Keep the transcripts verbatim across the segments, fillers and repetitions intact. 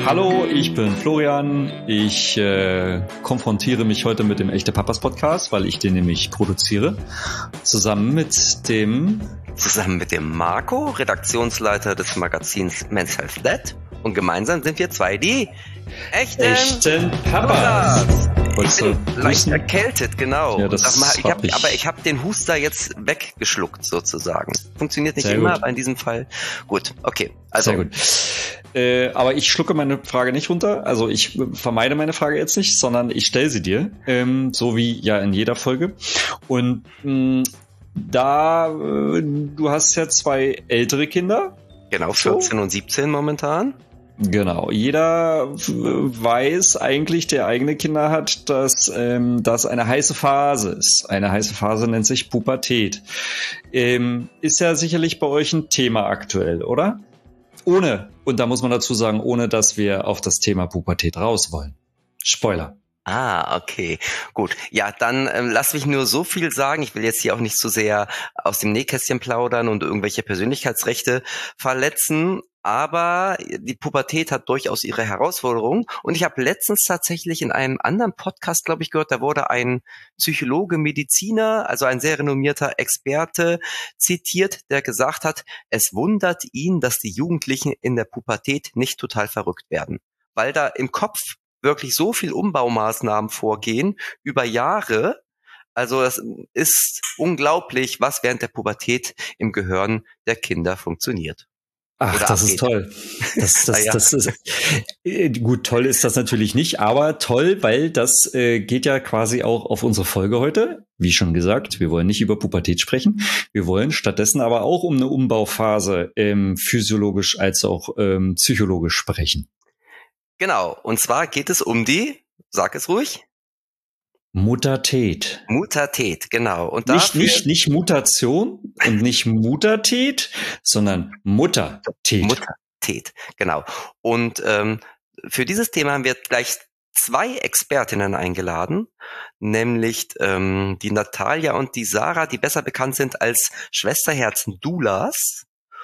Hallo, ich bin Florian. Ich äh, konfrontiere mich heute mit dem Echte Papas Podcast, weil ich den nämlich produziere. Zusammen mit dem... Zusammen mit dem Marco, Redaktionsleiter des Magazins Men's Health Lab. Und gemeinsam sind wir zwei die echten, echten Papas. Ich bin leicht erkältet, genau. Ja, das mal, ich hab, ich. Aber ich habe den Huster jetzt weggeschluckt sozusagen. Funktioniert nicht Sehr immer, gut. aber in diesem Fall gut. Okay, also. Sehr gut. Äh, aber ich schlucke meine Frage nicht runter. Also ich vermeide meine Frage jetzt nicht, sondern ich stelle sie dir, ähm, so wie ja in jeder Folge. Und mh, da, äh, du hast ja zwei ältere Kinder. Genau, vierzehn so. Und siebzehn momentan. Genau, jeder weiß eigentlich, der eigene Kinder hat, dass ähm, das eine heiße Phase ist. Eine heiße Phase nennt sich Pubertät. Ähm, ist ja sicherlich bei euch ein Thema aktuell, oder? Ohne, und da muss man dazu sagen, ohne dass wir auf das Thema Pubertät raus wollen. Spoiler. Ah, okay, gut. Ja, dann ähm, lass mich nur so viel sagen. Ich will jetzt hier auch nicht zu sehr aus dem Nähkästchen plaudern und irgendwelche Persönlichkeitsrechte verletzen. Aber die Pubertät hat durchaus ihre Herausforderungen. Und ich habe letztens tatsächlich in einem anderen Podcast, glaube ich, gehört, da wurde ein Psychologe, Mediziner, also ein sehr renommierter Experte zitiert, der gesagt hat, es wundert ihn, dass die Jugendlichen in der Pubertät nicht total verrückt werden. Weil da im Kopf wirklich so viel Umbaumaßnahmen vorgehen über Jahre. Also das ist unglaublich, was während der Pubertät im Gehirn der Kinder funktioniert. Ach, Oder das abgeht. ist toll. Das, das, ja. das ist äh, gut. Toll ist das natürlich nicht, aber toll, weil das äh, geht ja quasi auch auf unsere Folge heute. Wie schon gesagt, wir wollen nicht über Pubertät sprechen. Wir wollen stattdessen aber auch um eine Umbauphase ähm, physiologisch als auch ähm, psychologisch sprechen. Genau. Und zwar geht es um die, sag es ruhig. Muttertät. Muttertät, genau. Und nicht, dafür nicht, nicht Mutation und nicht Muttertät, sondern Muttertät. Muttertät, genau. Und ähm, für dieses Thema haben wir gleich zwei Expertinnen eingeladen, nämlich ähm, die Natalia und die Sarah, die besser bekannt sind als Schwesterherzen-Doulas.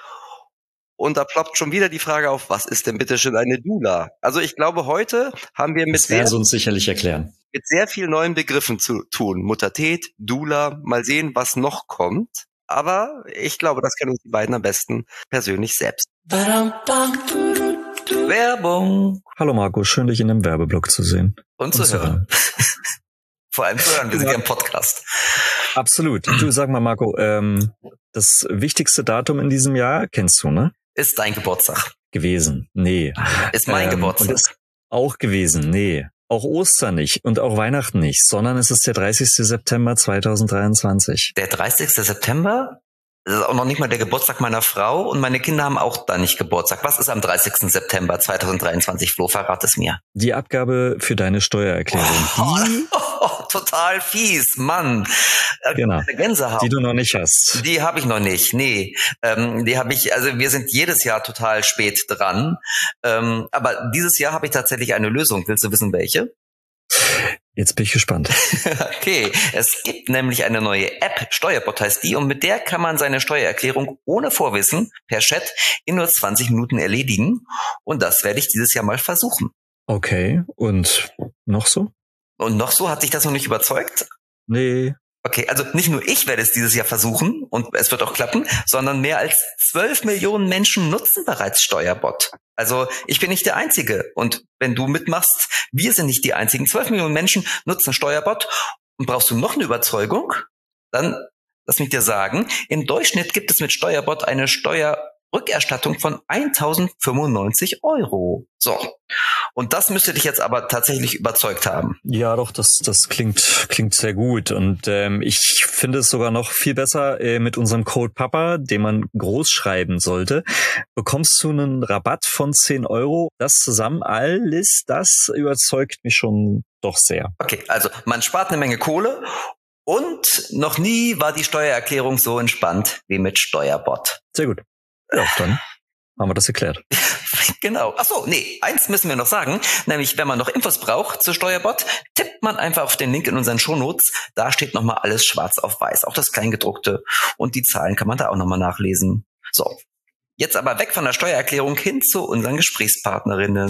Und da ploppt schon wieder die Frage auf, was ist denn bitte schon eine Doula? Also ich glaube, heute haben wir mit das werden sehr, sie uns sicherlich erklären. mit sehr vielen neuen Begriffen zu tun. Muttertät, Doula, mal sehen, was noch kommt. Aber ich glaube, das kennen uns die beiden am besten persönlich selbst. Werbung. Hallo Marco, schön dich in einem Werbeblock zu sehen. Und, und zu hören. Vor allem zu hören, wir sind ja im Podcast. Absolut. Du, sag mal Marco, ähm, das wichtigste Datum in diesem Jahr kennst du, ne? Ist dein Geburtstag. Gewesen. Nee. Ist mein ähm, Geburtstag. Und ist auch gewesen. Nee. Auch Ostern nicht und auch Weihnachten nicht, sondern es ist der dreißigste September zweitausenddreiundzwanzig. Der dreißigste September? Das ist auch noch nicht mal der Geburtstag meiner Frau und meine Kinder haben auch da nicht Geburtstag. Was ist am dreißigsten September zweitausenddreiundzwanzig, Flo? Verrat es mir. Die Abgabe für deine Steuererklärung. Oh, die, oh, oh, total fies, Mann. Genau. Gänsehaut. Die du noch nicht hast. Die habe ich noch nicht, nee. Ähm, die habe ich, also wir sind jedes Jahr total spät dran. Ähm, aber dieses Jahr habe ich tatsächlich eine Lösung. Willst du wissen, welche? Jetzt bin ich gespannt. Okay, es gibt nämlich eine neue App, Steuerbot heißt die, und mit der kann man seine Steuererklärung ohne Vorwissen per Chat in nur zwanzig Minuten erledigen. Und das werde ich dieses Jahr mal versuchen. Okay, und noch so? Und noch so? Hat sich das noch nicht überzeugt? Nee. Okay, also nicht nur ich werde es dieses Jahr versuchen und es wird auch klappen, sondern mehr als zwölf Millionen Menschen nutzen bereits Steuerbot. Also ich bin nicht der Einzige und wenn du mitmachst, wir sind nicht die Einzigen. zwölf Millionen Menschen nutzen Steuerbot und brauchst du noch eine Überzeugung? Dann lass mich dir sagen, im Durchschnitt gibt es mit Steuerbot eine Steuerrückerstattung von eintausendfünfundneunzig Euro. So. Und das müsste dich jetzt aber tatsächlich überzeugt haben. Ja, doch, das das klingt klingt sehr gut. Und ähm, ich finde es sogar noch viel besser äh, mit unserem Code Papa, den man groß schreiben sollte, bekommst du einen Rabatt von zehn Euro. Das zusammen, alles, das überzeugt mich schon doch sehr. Okay, also man spart eine Menge Kohle und noch nie war die Steuererklärung so entspannt wie mit Steuerbot. Sehr gut. Ja, dann haben wir das erklärt. Genau. Ach so, nee, eins müssen wir noch sagen, nämlich wenn man noch Infos braucht zu Steuerbot, tippt man einfach auf den Link in unseren Shownotes. Da steht nochmal alles schwarz auf weiß, auch das Kleingedruckte und die Zahlen kann man da auch nochmal nachlesen. So, Jetzt aber weg von der Steuererklärung hin zu unseren Gesprächspartnerinnen.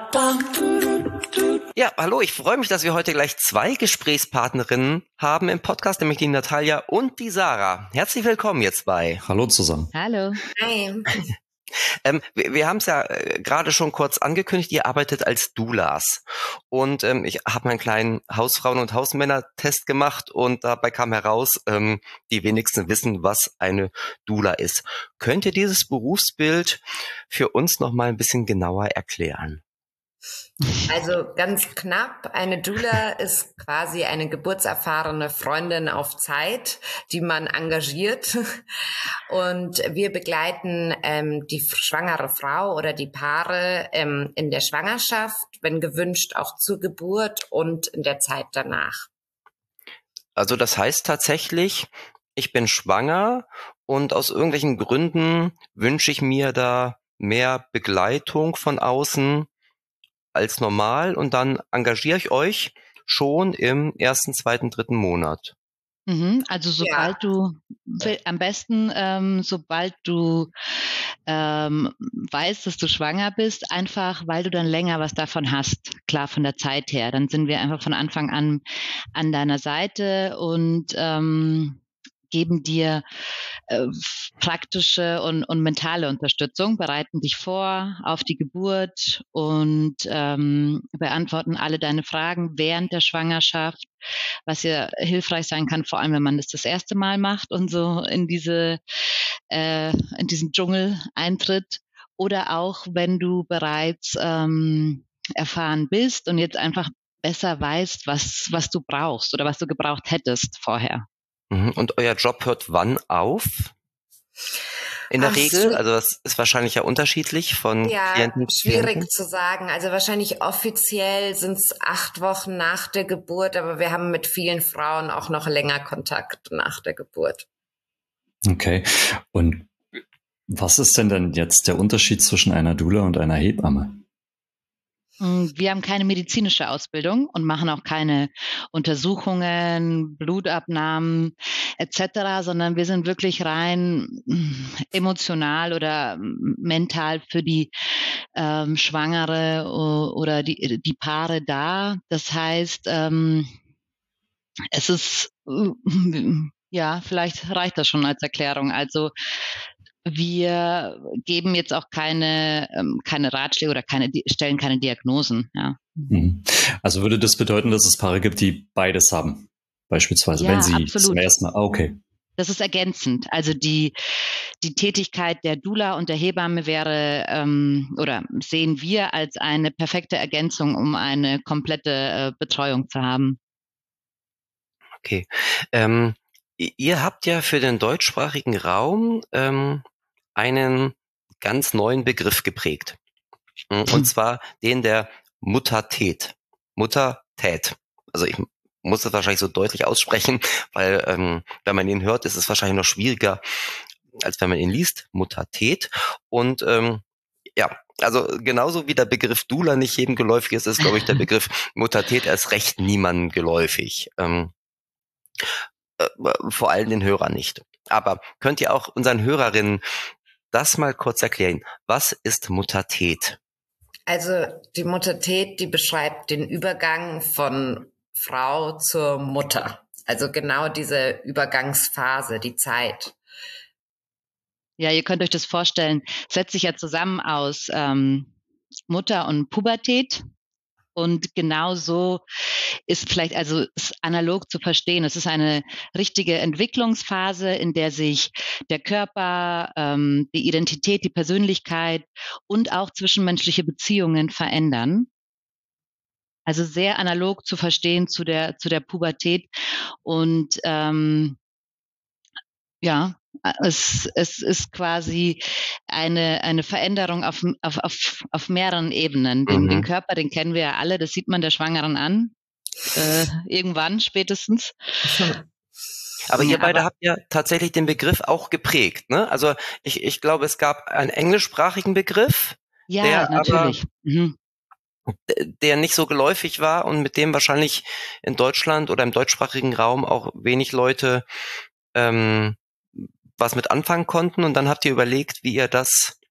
Ja, hallo, ich freue mich, dass wir heute gleich zwei Gesprächspartnerinnen haben im Podcast, nämlich die Natalia und die Sarah. Herzlich willkommen jetzt bei. Hallo zusammen. Hallo. Hi. Ähm, wir wir haben es ja äh, gerade schon kurz angekündigt, ihr arbeitet als Doulas. Und ähm, ich habe meinen kleinen Hausfrauen- und Hausmänner-Test gemacht und dabei kam heraus, ähm, die wenigsten wissen, was eine Doula ist. Könnt ihr dieses Berufsbild für uns noch mal ein bisschen genauer erklären? Also ganz knapp, eine Doula ist quasi eine geburtserfahrene Freundin auf Zeit, die man engagiert. Und wir begleiten ähm, die schwangere Frau oder die Paare ähm, in der Schwangerschaft, wenn gewünscht auch zur Geburt und in der Zeit danach. Also das heißt tatsächlich, ich bin schwanger und aus irgendwelchen Gründen wünsche ich mir da mehr Begleitung von außen als normal und dann engagiere ich euch schon im ersten, zweiten, dritten Monat. Mhm, also sobald ja. du, am besten ähm, sobald du ähm, weißt, dass du schwanger bist, einfach weil du dann länger was davon hast, klar von der Zeit her. Dann sind wir einfach von Anfang an an deiner Seite und ähm, geben dir äh, praktische und, und mentale Unterstützung, bereiten dich vor auf die Geburt und ähm, beantworten alle deine Fragen während der Schwangerschaft, was ja hilfreich sein kann, vor allem wenn man das das erste Mal macht und so in diese äh, in diesen Dschungel eintritt, oder auch wenn du bereits ähm, erfahren bist und jetzt einfach besser weißt, was was du brauchst oder was du gebraucht hättest vorher. Und euer Job hört wann auf? In der Ach Regel? so. Also das ist wahrscheinlich ja unterschiedlich von ja, Klienten zu schwierig Klienten. zu sagen. Also wahrscheinlich offiziell sind es acht Wochen nach der Geburt, aber wir haben mit vielen Frauen auch noch länger Kontakt nach der Geburt. Okay. Und was ist denn dann jetzt der Unterschied zwischen einer Doula und einer Hebamme? Wir haben keine medizinische Ausbildung und machen auch keine Untersuchungen, Blutabnahmen et cetera, sondern wir sind wirklich rein emotional oder mental für die ähm, Schwangere oder die, die Paare da. Das heißt, ähm, es ist, ja, vielleicht reicht das schon als Erklärung. Also wir geben jetzt auch keine, ähm, keine Ratschläge oder keine, stellen keine Diagnosen. Ja. Also würde das bedeuten, dass es Paare gibt, die beides haben? Beispielsweise, ja, wenn sie absolut. zum ersten Mal, okay. Das ist ergänzend. Also die, die Tätigkeit der Doula und der Hebamme wäre, ähm, oder sehen wir als eine perfekte Ergänzung, um eine komplette äh, Betreuung zu haben. Okay. Ähm, ihr habt ja für den deutschsprachigen Raum ähm, einen ganz neuen Begriff geprägt. Und zwar den der Muttertät. Muttertät. Also ich muss das wahrscheinlich so deutlich aussprechen, weil ähm, wenn man ihn hört, ist es wahrscheinlich noch schwieriger, als wenn man ihn liest. Muttertät. Und ähm, ja, also genauso wie der Begriff Doula nicht jedem geläufig ist, ist, glaube ich, der Begriff Muttertät erst recht niemandem geläufig. Ähm, äh, vor allem den Hörern nicht. Aber könnt ihr auch unseren Hörerinnen das mal kurz erklären? Was ist Muttertät? Also die Muttertät, die beschreibt den Übergang von Frau zur Mutter. Also genau diese Übergangsphase, die Zeit. Ja, ihr könnt euch das vorstellen, setzt sich ja zusammen aus ähm, Mutter und Pubertät. Und genau so ist vielleicht, also ist analog zu verstehen. Es ist eine richtige Entwicklungsphase, in der sich der Körper, ähm, die Identität, die Persönlichkeit und auch zwischenmenschliche Beziehungen verändern. Also sehr analog zu verstehen zu der zu der Pubertät. Und ähm, ja, es, es ist quasi eine, eine Veränderung auf, auf, auf, auf mehreren Ebenen. Den, Mhm. den Körper, den kennen wir ja alle, das sieht man der Schwangeren an, äh, irgendwann spätestens. Aber ihr beide Aber, habt ja tatsächlich den Begriff auch geprägt, ne? Also ich, ich glaube, es gab einen englischsprachigen Begriff, ja, der natürlich. aber, Mhm. der nicht so geläufig war und mit dem wahrscheinlich in Deutschland oder im deutschsprachigen Raum auch wenig Leute ähm, was mit anfangen konnten. Und dann habt ihr überlegt, wie ihr das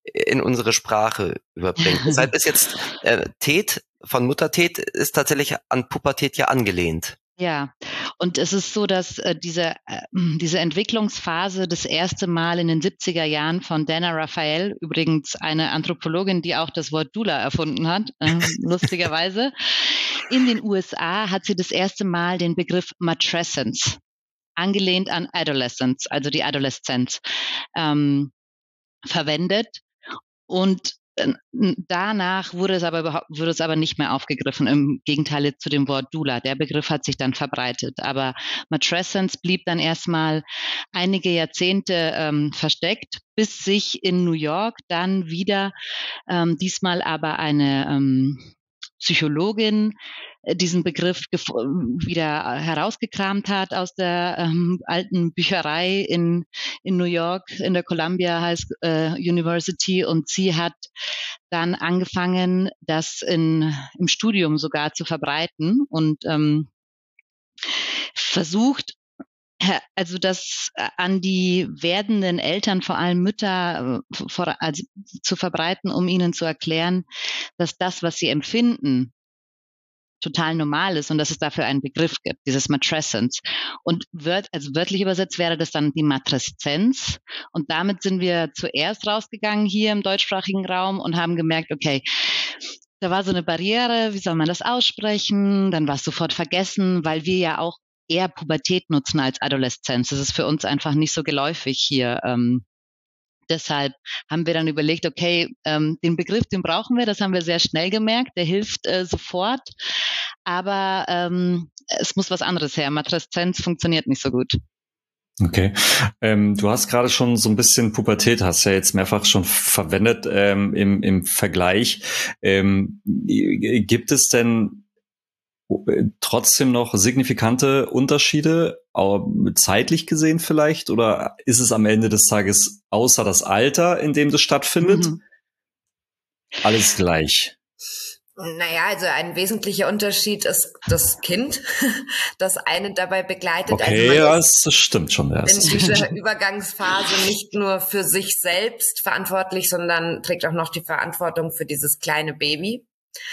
in unsere Sprache überbringt. Deshalb ist jetzt äh, Tät von Muttertät ist tatsächlich an Pubertät ja angelehnt. Ja, und es ist so, dass äh, diese, äh, diese Entwicklungsphase das erste Mal in den siebziger Jahren von Dana Raphael, übrigens eine Anthropologin, die auch das Wort Doula erfunden hat, äh, lustigerweise, in den U S A hat sie das erste Mal den Begriff Matrescence, angelehnt an Adolescence, also die Adoleszenz, ähm, verwendet. Und danach wurde es aber überhaupt, wurde es aber nicht mehr aufgegriffen, im Gegenteil zu dem Wort Doula. Der Begriff hat sich dann verbreitet. Aber Matrescence blieb dann erstmal einige Jahrzehnte ähm, versteckt, bis sich in New York dann wieder, ähm, diesmal aber eine ähm, Psychologin diesen Begriff wieder herausgekramt hat aus der ähm, alten Bücherei in, in New York, in der Columbia High äh, University. Und sie hat dann angefangen, das in, im Studium sogar zu verbreiten und ähm, versucht, also das an die werdenden Eltern, vor allem Mütter, vor, also zu verbreiten, um ihnen zu erklären, dass das, was sie empfinden, total normal ist und dass es dafür einen Begriff gibt, dieses Matrescence. Und wört, also wörtlich übersetzt wäre das dann die Matreszenz. Und damit sind wir zuerst rausgegangen hier im deutschsprachigen Raum und haben gemerkt, okay, da war so eine Barriere, wie soll man das aussprechen? Dann war es sofort vergessen, weil wir ja auch eher Pubertät nutzen als Adoleszenz. Das ist für uns einfach nicht so geläufig hier. Ähm, Deshalb haben wir dann überlegt, okay, ähm, den Begriff, den brauchen wir, das haben wir sehr schnell gemerkt, der hilft äh, sofort, aber ähm, es muss was anderes her. Matreszenz funktioniert nicht so gut. Okay, ähm, du hast gerade schon so ein bisschen Pubertät, hast ja jetzt mehrfach schon verwendet ähm, im, im Vergleich. Ähm, gibt es denn trotzdem noch signifikante Unterschiede, auch zeitlich gesehen vielleicht? Oder ist es am Ende des Tages, außer das Alter, in dem das stattfindet, mhm. alles gleich? Naja, also ein wesentlicher Unterschied ist das Kind, das einen dabei begleitet. Okay, also ja, das stimmt schon. Ja, in dieser Übergangsphase nicht nur für sich selbst verantwortlich, sondern trägt auch noch die Verantwortung für dieses kleine Baby.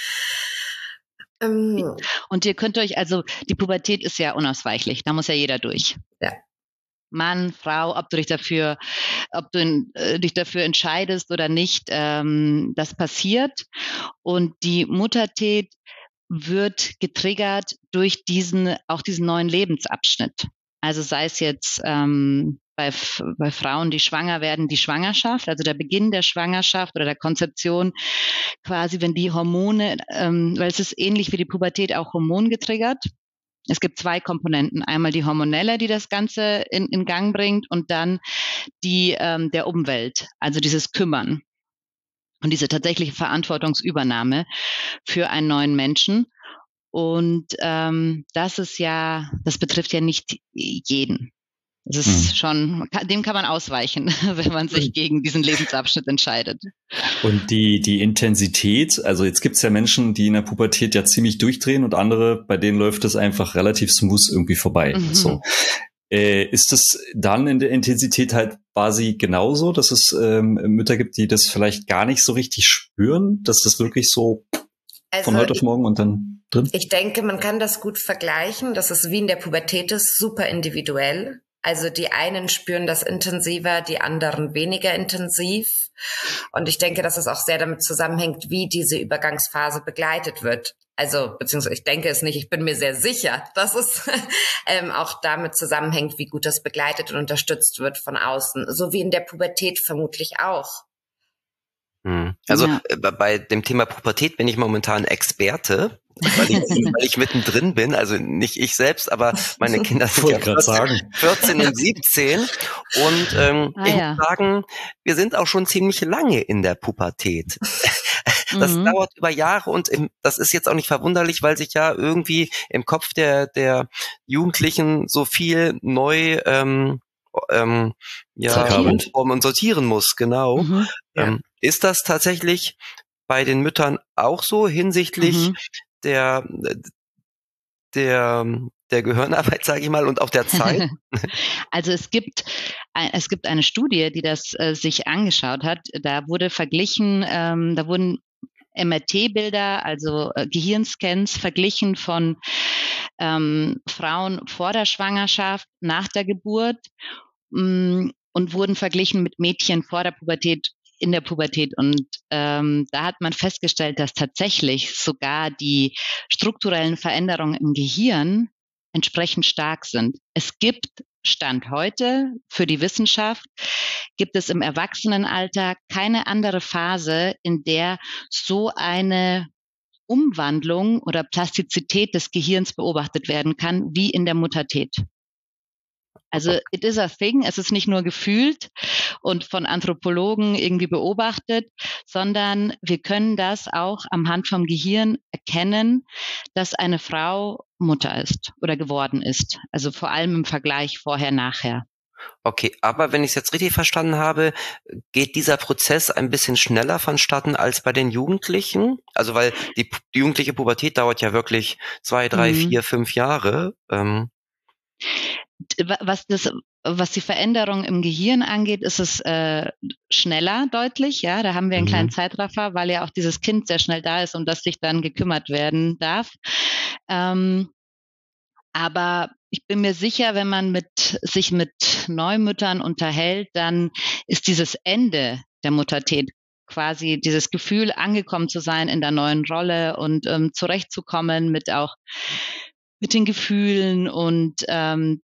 Und ihr könnt euch, also die Pubertät ist ja unausweichlich, da muss ja jeder durch. Ja. Mann, Frau, ob du dich dafür, ob du in, äh, dich dafür entscheidest oder nicht, ähm, das passiert. Und die Muttertät wird getriggert durch diesen, auch diesen neuen Lebensabschnitt. Also sei es jetzt ähm, bei, bei Frauen, die schwanger werden, die Schwangerschaft, also der Beginn der Schwangerschaft oder der Konzeption, quasi wenn die Hormone, ähm, weil es ist ähnlich wie die Pubertät auch hormongetriggert. Es gibt zwei Komponenten, einmal die hormonelle, die das Ganze in, in Gang bringt und dann die ähm, der Umwelt, also dieses Kümmern und diese tatsächliche Verantwortungsübernahme für einen neuen Menschen. Und ähm, das ist ja, das betrifft ja nicht jeden. Das ist hm. schon, dem kann man ausweichen, wenn man sich gegen diesen Lebensabschnitt entscheidet. Und die die Intensität, also jetzt gibt's ja Menschen, die in der Pubertät ja ziemlich durchdrehen und andere, bei denen läuft es einfach relativ smooth irgendwie vorbei. Mhm. So. Äh, ist es dann in der Intensität halt quasi genauso, dass es ähm, Mütter gibt, die das vielleicht gar nicht so richtig spüren, dass das wirklich so also von heute auf morgen und dann drin? Ich denke, man kann das gut vergleichen. Das ist wie in der Pubertät ist, super individuell. Also die einen spüren das intensiver, die anderen weniger intensiv. Und ich denke, dass es auch sehr damit zusammenhängt, wie diese Übergangsphase begleitet wird. Also, beziehungsweise ich denke es nicht, ich bin mir sehr sicher, dass es ähm, auch damit zusammenhängt, wie gut das begleitet und unterstützt wird von außen. So wie in der Pubertät vermutlich auch. Also ja. Bei dem Thema Pubertät bin ich momentan Experte, weil ich, weil ich mittendrin bin, also nicht ich selbst, aber meine Kinder sind ja vierzehn, vierzehn und siebzehn und ähm, ah, ich ja. muss sagen, wir sind auch schon ziemlich lange in der Pubertät. Das mhm. dauert über Jahre und im, das ist jetzt auch nicht verwunderlich, weil sich ja irgendwie im Kopf der der Jugendlichen so viel neu ähm, ähm, ja umformen und sortieren muss, genau. Mhm. Ja. Ähm, ist das tatsächlich bei den Müttern auch so hinsichtlich mhm. der der der Gehirnarbeit, sage ich mal, und auch der Zeit? Also es gibt es gibt eine Studie, die das äh, sich angeschaut hat. Da wurde verglichen, ähm, da wurden M R T-Bilder, also äh, Gehirnscans, verglichen von ähm, Frauen vor der Schwangerschaft, nach der Geburt mh, und wurden verglichen mit Mädchen vor der Pubertät, in der Pubertät. Und ähm, da hat man festgestellt, dass tatsächlich sogar die strukturellen Veränderungen im Gehirn entsprechend stark sind. Es gibt Stand heute für die Wissenschaft, gibt es im Erwachsenenalter keine andere Phase, in der so eine Umwandlung oder Plastizität des Gehirns beobachtet werden kann, wie in der Muttertät. Also it is a thing, es ist nicht nur gefühlt und von Anthropologen irgendwie beobachtet, sondern wir können das auch am Hand vom Gehirn erkennen, dass eine Frau Mutter ist oder geworden ist. Also vor allem im Vergleich vorher-nachher. Okay, aber wenn ich es jetzt richtig verstanden habe, geht dieser Prozess ein bisschen schneller vonstatten als bei den Jugendlichen? Also weil die, die jugendliche Pubertät dauert ja wirklich zwei, drei, Mhm. vier, fünf Jahre. Ähm. Was das, was die Veränderung im Gehirn angeht, ist es äh, schneller deutlich. Ja, da haben wir einen Mhm. kleinen Zeitraffer, weil ja auch dieses Kind sehr schnell da ist, um das sich dann gekümmert werden darf. Ähm, aber ich bin mir sicher, wenn man mit, sich mit Neumüttern unterhält, dann ist dieses Ende der Muttertät quasi dieses Gefühl, angekommen zu sein in der neuen Rolle und ähm, zurechtzukommen mit auch mit den Gefühlen und ähm,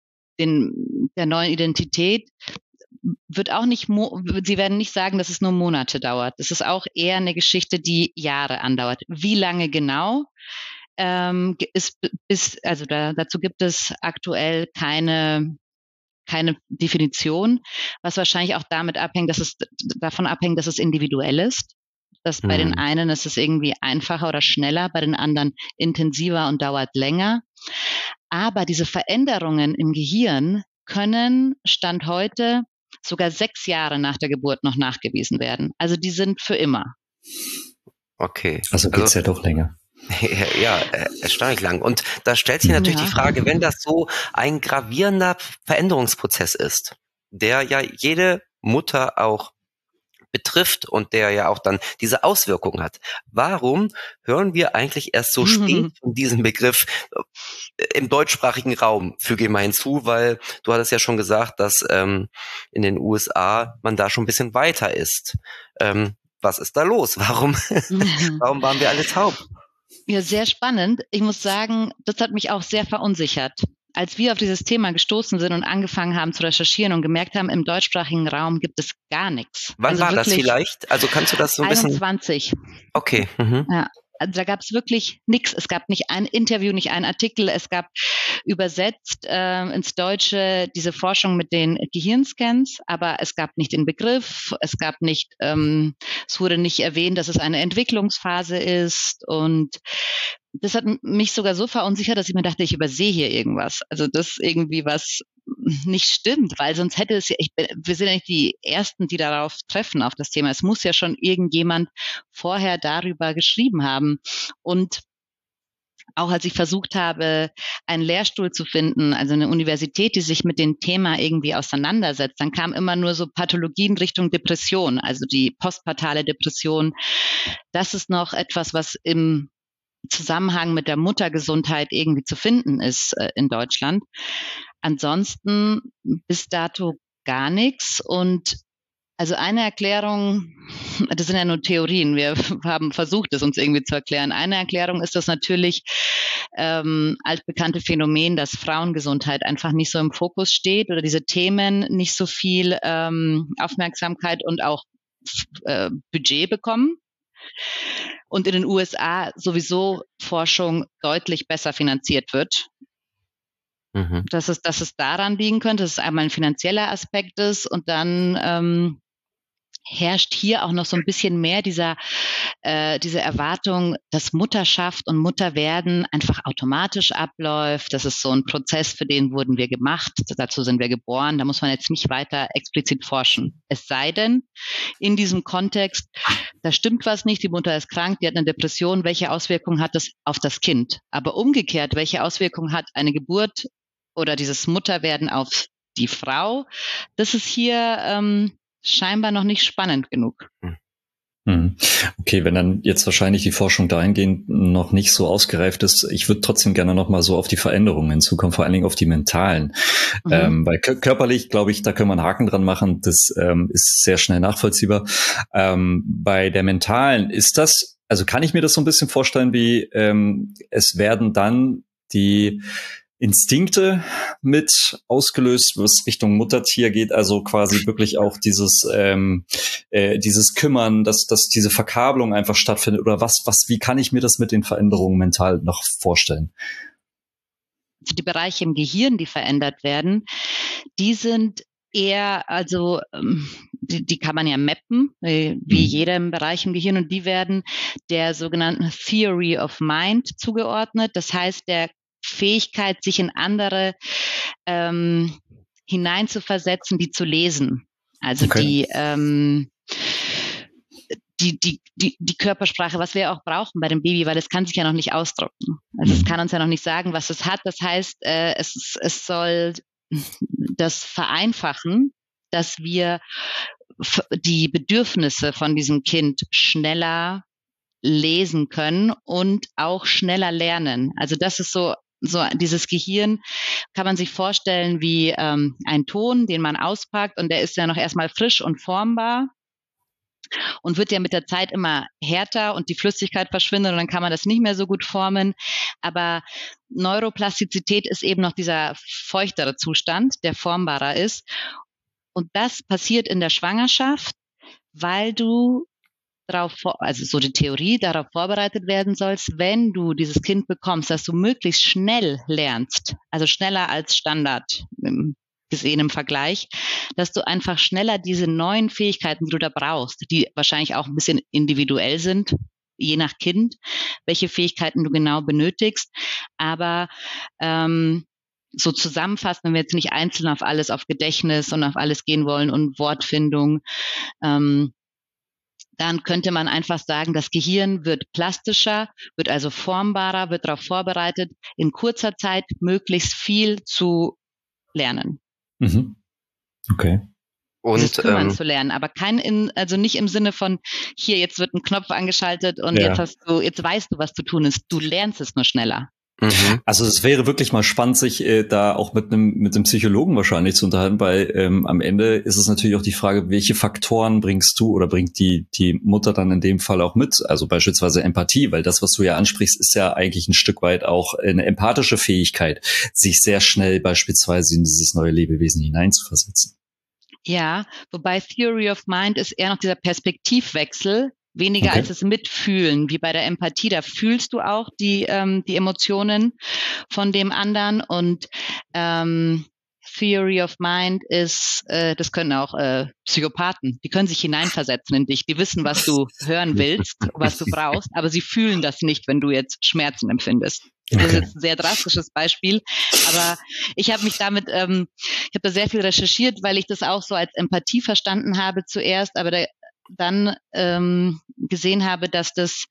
den, der neuen Identität, wird auch nicht, Sie werden nicht sagen, dass es nur Monate dauert. Es ist auch eher eine Geschichte, die Jahre andauert. Wie lange genau? Ähm, ist bis, also da, dazu gibt es aktuell keine, keine Definition, was wahrscheinlich auch damit abhängt, dass es davon abhängt, dass es individuell ist. Dass bei den einen ist es irgendwie einfacher oder schneller, bei den anderen intensiver und dauert länger. Aber diese Veränderungen im Gehirn können Stand heute sogar sechs Jahre nach der Geburt noch nachgewiesen werden. Also die sind für immer. Okay. Also geht's also, ja doch länger. Ja, erstaunlich lang. Und da stellt sich natürlich ja. die Frage, wenn das so ein gravierender Veränderungsprozess ist, der ja jede Mutter auch betrifft und der ja auch dann diese Auswirkungen hat. Warum hören wir eigentlich erst so spät von diesem Begriff im deutschsprachigen Raum, füge ich mal hinzu, weil du hattest ja schon gesagt, dass ähm, in den U S A man da schon ein bisschen weiter ist. Ähm, was ist da los? Warum, warum waren wir alle taub? Ja, sehr spannend. Ich muss sagen, das hat mich auch sehr verunsichert. Als wir auf dieses Thema gestoßen sind und angefangen haben zu recherchieren und gemerkt haben, im deutschsprachigen Raum gibt es gar nichts. Wann also war das vielleicht? Also kannst du das so ein bisschen... einundzwanzig. Okay. Mhm. Ja, also da gab es wirklich nichts. Es gab nicht ein Interview, nicht ein Artikel. Es gab übersetzt äh, ins Deutsche diese Forschung mit den Gehirnscans, aber es gab nicht den Begriff. Es gab nicht, ähm, es wurde nicht erwähnt, dass es eine Entwicklungsphase ist und das hat mich sogar so verunsichert, dass ich mir dachte, ich übersehe hier irgendwas. Also das irgendwie was nicht stimmt, weil sonst hätte es ja, ich, wir sind ja nicht die Ersten, die darauf treffen, auf das Thema. Es muss ja schon irgendjemand vorher darüber geschrieben haben. Und auch als ich versucht habe, einen Lehrstuhl zu finden, also eine Universität, die sich mit dem Thema irgendwie auseinandersetzt, dann kam immer nur so Pathologien Richtung Depression, also die postpartale Depression. Das ist noch etwas, was im Zusammenhang mit der Muttergesundheit irgendwie zu finden ist äh, in Deutschland. Ansonsten bis dato gar nichts. Und also eine Erklärung, das sind ja nur Theorien, wir haben versucht, es uns irgendwie zu erklären. Eine Erklärung ist das natürlich ähm, altbekannte Phänomen, dass Frauengesundheit einfach nicht so im Fokus steht oder diese Themen nicht so viel ähm, Aufmerksamkeit und auch äh, Budget bekommen. Und in den U S A sowieso Forschung deutlich besser finanziert wird. Mhm. Dass es, dass es daran liegen könnte, dass es einmal ein finanzieller Aspekt ist und dann ähm, herrscht hier auch noch so ein bisschen mehr dieser äh, diese Erwartung, dass Mutterschaft und Mutterwerden einfach automatisch abläuft. Das ist so ein Prozess, für den wurden wir gemacht, dazu sind wir geboren. Da muss man jetzt nicht weiter explizit forschen. Es sei denn, in diesem Kontext, da stimmt was nicht, die Mutter ist krank, die hat eine Depression, welche Auswirkungen hat das auf das Kind? Aber umgekehrt, welche Auswirkungen hat eine Geburt oder dieses Mutterwerden auf die Frau? Das ist hier ähm, scheinbar noch nicht spannend genug. Okay, wenn dann jetzt wahrscheinlich die Forschung dahingehend noch nicht so ausgereift ist, ich würde trotzdem gerne noch mal so auf die Veränderungen hinzukommen, vor allen Dingen auf die mentalen. Mhm. Ähm, weil k- körperlich, glaube ich, da können wir einen Haken dran machen, das ähm, ist sehr schnell nachvollziehbar. Ähm, bei der mentalen ist das, also kann ich mir das so ein bisschen vorstellen, wie ähm, es werden dann die Instinkte mit ausgelöst, was Richtung Muttertier geht, also quasi wirklich auch dieses ähm, äh, dieses Kümmern, dass dass diese Verkabelung einfach stattfindet, oder was was wie kann ich mir das mit den Veränderungen mental noch vorstellen? Die Bereiche im Gehirn, die verändert werden, die sind eher, also die, die kann man ja mappen, wie jedem Bereich im Gehirn, und die werden der sogenannten Theory of Mind zugeordnet. Das heißt, der Fähigkeit, sich in andere ähm, hineinzuversetzen, die zu lesen. Also okay. die, ähm, die, die, die, die Körpersprache, was wir auch brauchen bei dem Baby, weil es kann sich ja noch nicht ausdrücken. Also mhm. es kann uns ja noch nicht sagen, was es hat. Das heißt, äh, es, es soll das vereinfachen, dass wir die Bedürfnisse von diesem Kind schneller lesen können und auch schneller lernen. Also das ist so So dieses Gehirn kann man sich vorstellen wie ähm, ein Ton, den man auspackt, und der ist ja noch erstmal frisch und formbar und wird ja mit der Zeit immer härter und die Flüssigkeit verschwindet und dann kann man das nicht mehr so gut formen. Aber Neuroplastizität ist eben noch dieser feuchtere Zustand, der formbarer ist. Und das passiert in der Schwangerschaft, weil du darauf, also so die Theorie, darauf vorbereitet werden sollst, wenn du dieses Kind bekommst, dass du möglichst schnell lernst, also schneller als Standard gesehen im Vergleich, dass du einfach schneller diese neuen Fähigkeiten, die du da brauchst, die wahrscheinlich auch ein bisschen individuell sind, je nach Kind, welche Fähigkeiten du genau benötigst, aber ähm, so zusammenfassen, wenn wir jetzt nicht einzeln auf alles, auf Gedächtnis und auf alles gehen wollen und Wortfindung, ähm, dann könnte man einfach sagen, das Gehirn wird plastischer, wird also formbarer, wird darauf vorbereitet, in kurzer Zeit möglichst viel zu lernen. Mhm. Okay. Und das Kümmern ähm, zu lernen, aber kein in, also nicht im Sinne von hier, jetzt wird ein Knopf angeschaltet und ja. jetzt hast du, jetzt weißt du, was zu tun ist. Du lernst es nur schneller. Mhm. Also es wäre wirklich mal spannend, sich äh, da auch mit einem mit einem Psychologen wahrscheinlich zu unterhalten, weil ähm, am Ende ist es natürlich auch die Frage, welche Faktoren bringst du oder bringt die die Mutter dann in dem Fall auch mit? Also beispielsweise Empathie, weil das, was du ja ansprichst, ist ja eigentlich ein Stück weit auch eine empathische Fähigkeit, sich sehr schnell beispielsweise in dieses neue Lebewesen hineinzuversetzen. Ja, wobei Theory of Mind ist eher noch dieser Perspektivwechsel, weniger okay. als das Mitfühlen, wie bei der Empathie. Da fühlst du auch die ähm, die Emotionen von dem anderen, und ähm, Theory of Mind ist, äh, das können auch äh, Psychopathen, die können sich hineinversetzen in dich, die wissen, was du hören willst, was du brauchst, aber sie fühlen das nicht, wenn du jetzt Schmerzen empfindest. Das okay. ist jetzt ein sehr drastisches Beispiel, aber ich habe mich damit, ähm, ich habe da sehr viel recherchiert, weil ich das auch so als Empathie verstanden habe zuerst, aber da, dann ähm, gesehen habe, dass das,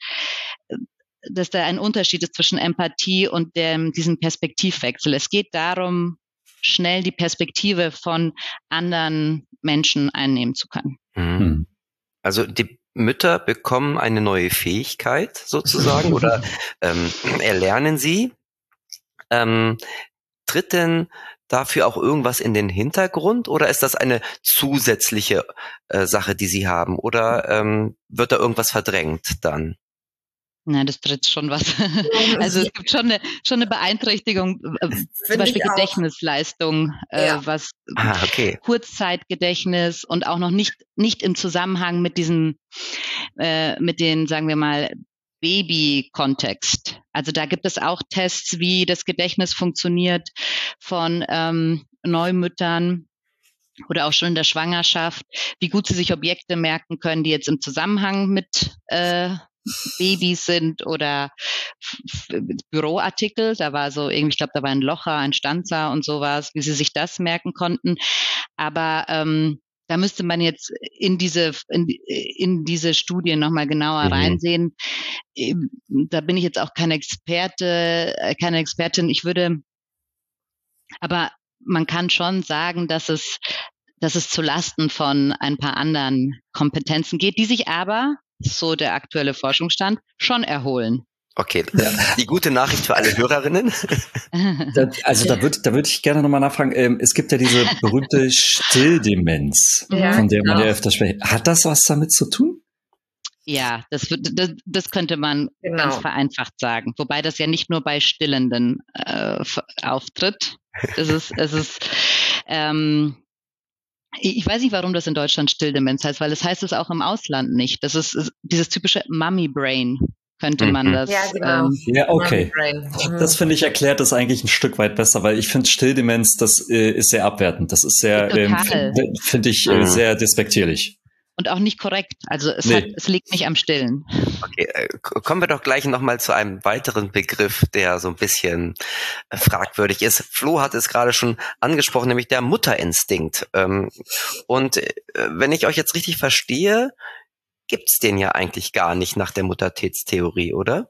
dass da ein Unterschied ist zwischen Empathie und dem, diesem Perspektivwechsel. Es geht darum, schnell die Perspektive von anderen Menschen einnehmen zu können. Mhm. Also die Mütter bekommen eine neue Fähigkeit sozusagen oder ähm, erlernen sie. Ähm, tritt denn dafür auch irgendwas in den Hintergrund oder ist das eine zusätzliche äh, Sache, die sie haben? Oder ähm, wird da irgendwas verdrängt dann? Nein, das tritt schon was. Also es gibt schon eine, schon eine Beeinträchtigung, äh, zum Beispiel Gedächtnisleistung, äh, ja. was ah, okay. Kurzzeitgedächtnis und auch noch nicht nicht im Zusammenhang mit diesem, äh, mit den, sagen wir mal, Baby-Kontext. Also da gibt es auch Tests, wie das Gedächtnis funktioniert von ähm, Neumüttern. oder auch schon in der Schwangerschaft, wie gut sie sich Objekte merken können, die jetzt im Zusammenhang mit äh, Babys sind oder f- f- Büroartikel. Da war so irgendwie, ich glaube, da war ein Locher, ein Stanzer und sowas, wie sie sich das merken konnten. Aber ähm, da müsste man jetzt in diese in, in diese Studien nochmal genauer Mhm. reinsehen. Ähm, Da bin ich jetzt auch keine Experte, äh, keine Expertin. Ich würde, aber man kann schon sagen, dass es, dass es zu Lasten von ein paar anderen Kompetenzen geht, die sich aber, so der aktuelle Forschungsstand, schon erholen. Okay, die gute Nachricht für alle Hörerinnen. Da, also da würde da würd ich gerne nochmal nachfragen. Ähm, es gibt ja diese berühmte Stilldemenz, Ja, von der man genau. ja öfter spricht. Hat das was damit zu tun? Ja, das, wird- das, das könnte man Genau. ganz vereinfacht sagen. Wobei das ja nicht nur bei Stillenden äh, f- auftritt. Es ist, es ist, ähm, ich ich weiß nicht, warum das in Deutschland Stilldemenz heißt, weil es heißt es auch im Ausland nicht. Das ist, ist dieses typische Mummy Brain, könnte man Mhm. das. Ja, genau. Ähm, Ja, okay. Brain. Mhm. Das finde ich erklärt das eigentlich ein Stück weit besser, weil ich finde Stilldemenz, das äh, ist sehr abwertend. Das ist sehr, ähm, Total. finde find ich äh, Mhm. sehr despektierlich. und auch nicht korrekt. Also es, Nee. hat, es liegt nicht am Stillen. Okay, äh, k- kommen wir doch gleich nochmal zu einem weiteren Begriff, der so ein bisschen äh, fragwürdig ist. Flo hat es gerade schon angesprochen, nämlich der Mutterinstinkt. Ähm, und äh, wenn ich euch jetzt richtig verstehe, gibt's den ja eigentlich gar nicht nach der Muttertätstheorie, oder?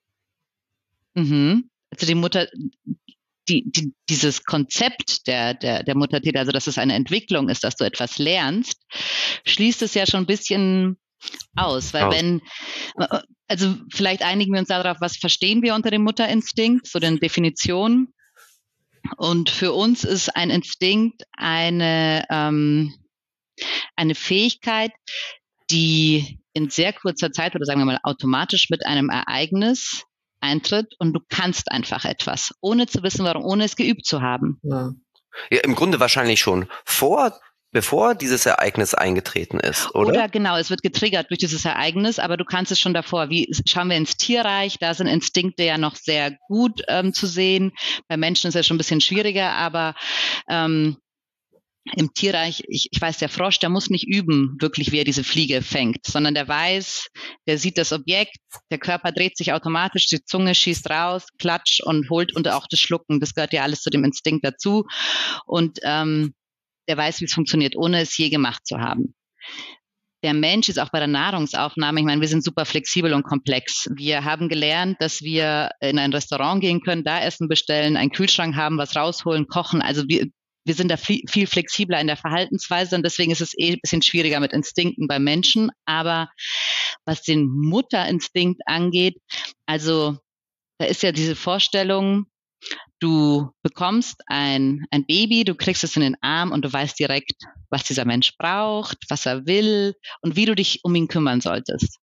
Mhm. Also die Mutter, die, die, dieses Konzept der, der, der Muttertät, also dass es eine Entwicklung ist, dass du etwas lernst, schließt es ja schon ein bisschen aus, weil Aus. wenn, also vielleicht einigen wir uns darauf, was verstehen wir unter dem Mutterinstinkt, so den Definitionen. Und für uns ist ein Instinkt eine, ähm, eine Fähigkeit, die in sehr kurzer Zeit oder sagen wir mal automatisch mit einem Ereignis eintritt und du kannst einfach etwas, ohne zu wissen, warum, ohne es geübt zu haben. Ja. Ja, im Grunde wahrscheinlich schon vor, bevor dieses Ereignis eingetreten ist, oder? Oder genau, es wird getriggert durch dieses Ereignis, aber du kannst es schon davor. Wie schauen wir ins Tierreich? Da sind Instinkte ja noch sehr gut ähm, zu sehen. Bei Menschen ist es schon ein bisschen schwieriger, aber ähm, im Tierreich, ich, ich weiß, der Frosch, der muss nicht üben, wirklich, wie er diese Fliege fängt, sondern der weiß, der sieht das Objekt, der Körper dreht sich automatisch, die Zunge schießt raus, klatscht und holt und auch das Schlucken. Das gehört ja alles zu dem Instinkt dazu. Und ähm, der weiß, wie es funktioniert, ohne es je gemacht zu haben. Der Mensch ist auch bei der Nahrungsaufnahme, ich meine, wir sind super flexibel und komplex. Wir haben gelernt, dass wir in ein Restaurant gehen können, da Essen bestellen, einen Kühlschrank haben, was rausholen, kochen. Also wir, wir sind da viel, viel flexibler in der Verhaltensweise und deswegen ist es eh ein bisschen schwieriger mit Instinkten bei Menschen. Aber was den Mutterinstinkt angeht, also da ist ja diese Vorstellung, du bekommst ein, ein Baby, du kriegst es in den Arm und du weißt direkt, was dieser Mensch braucht, was er will und wie du dich um ihn kümmern solltest.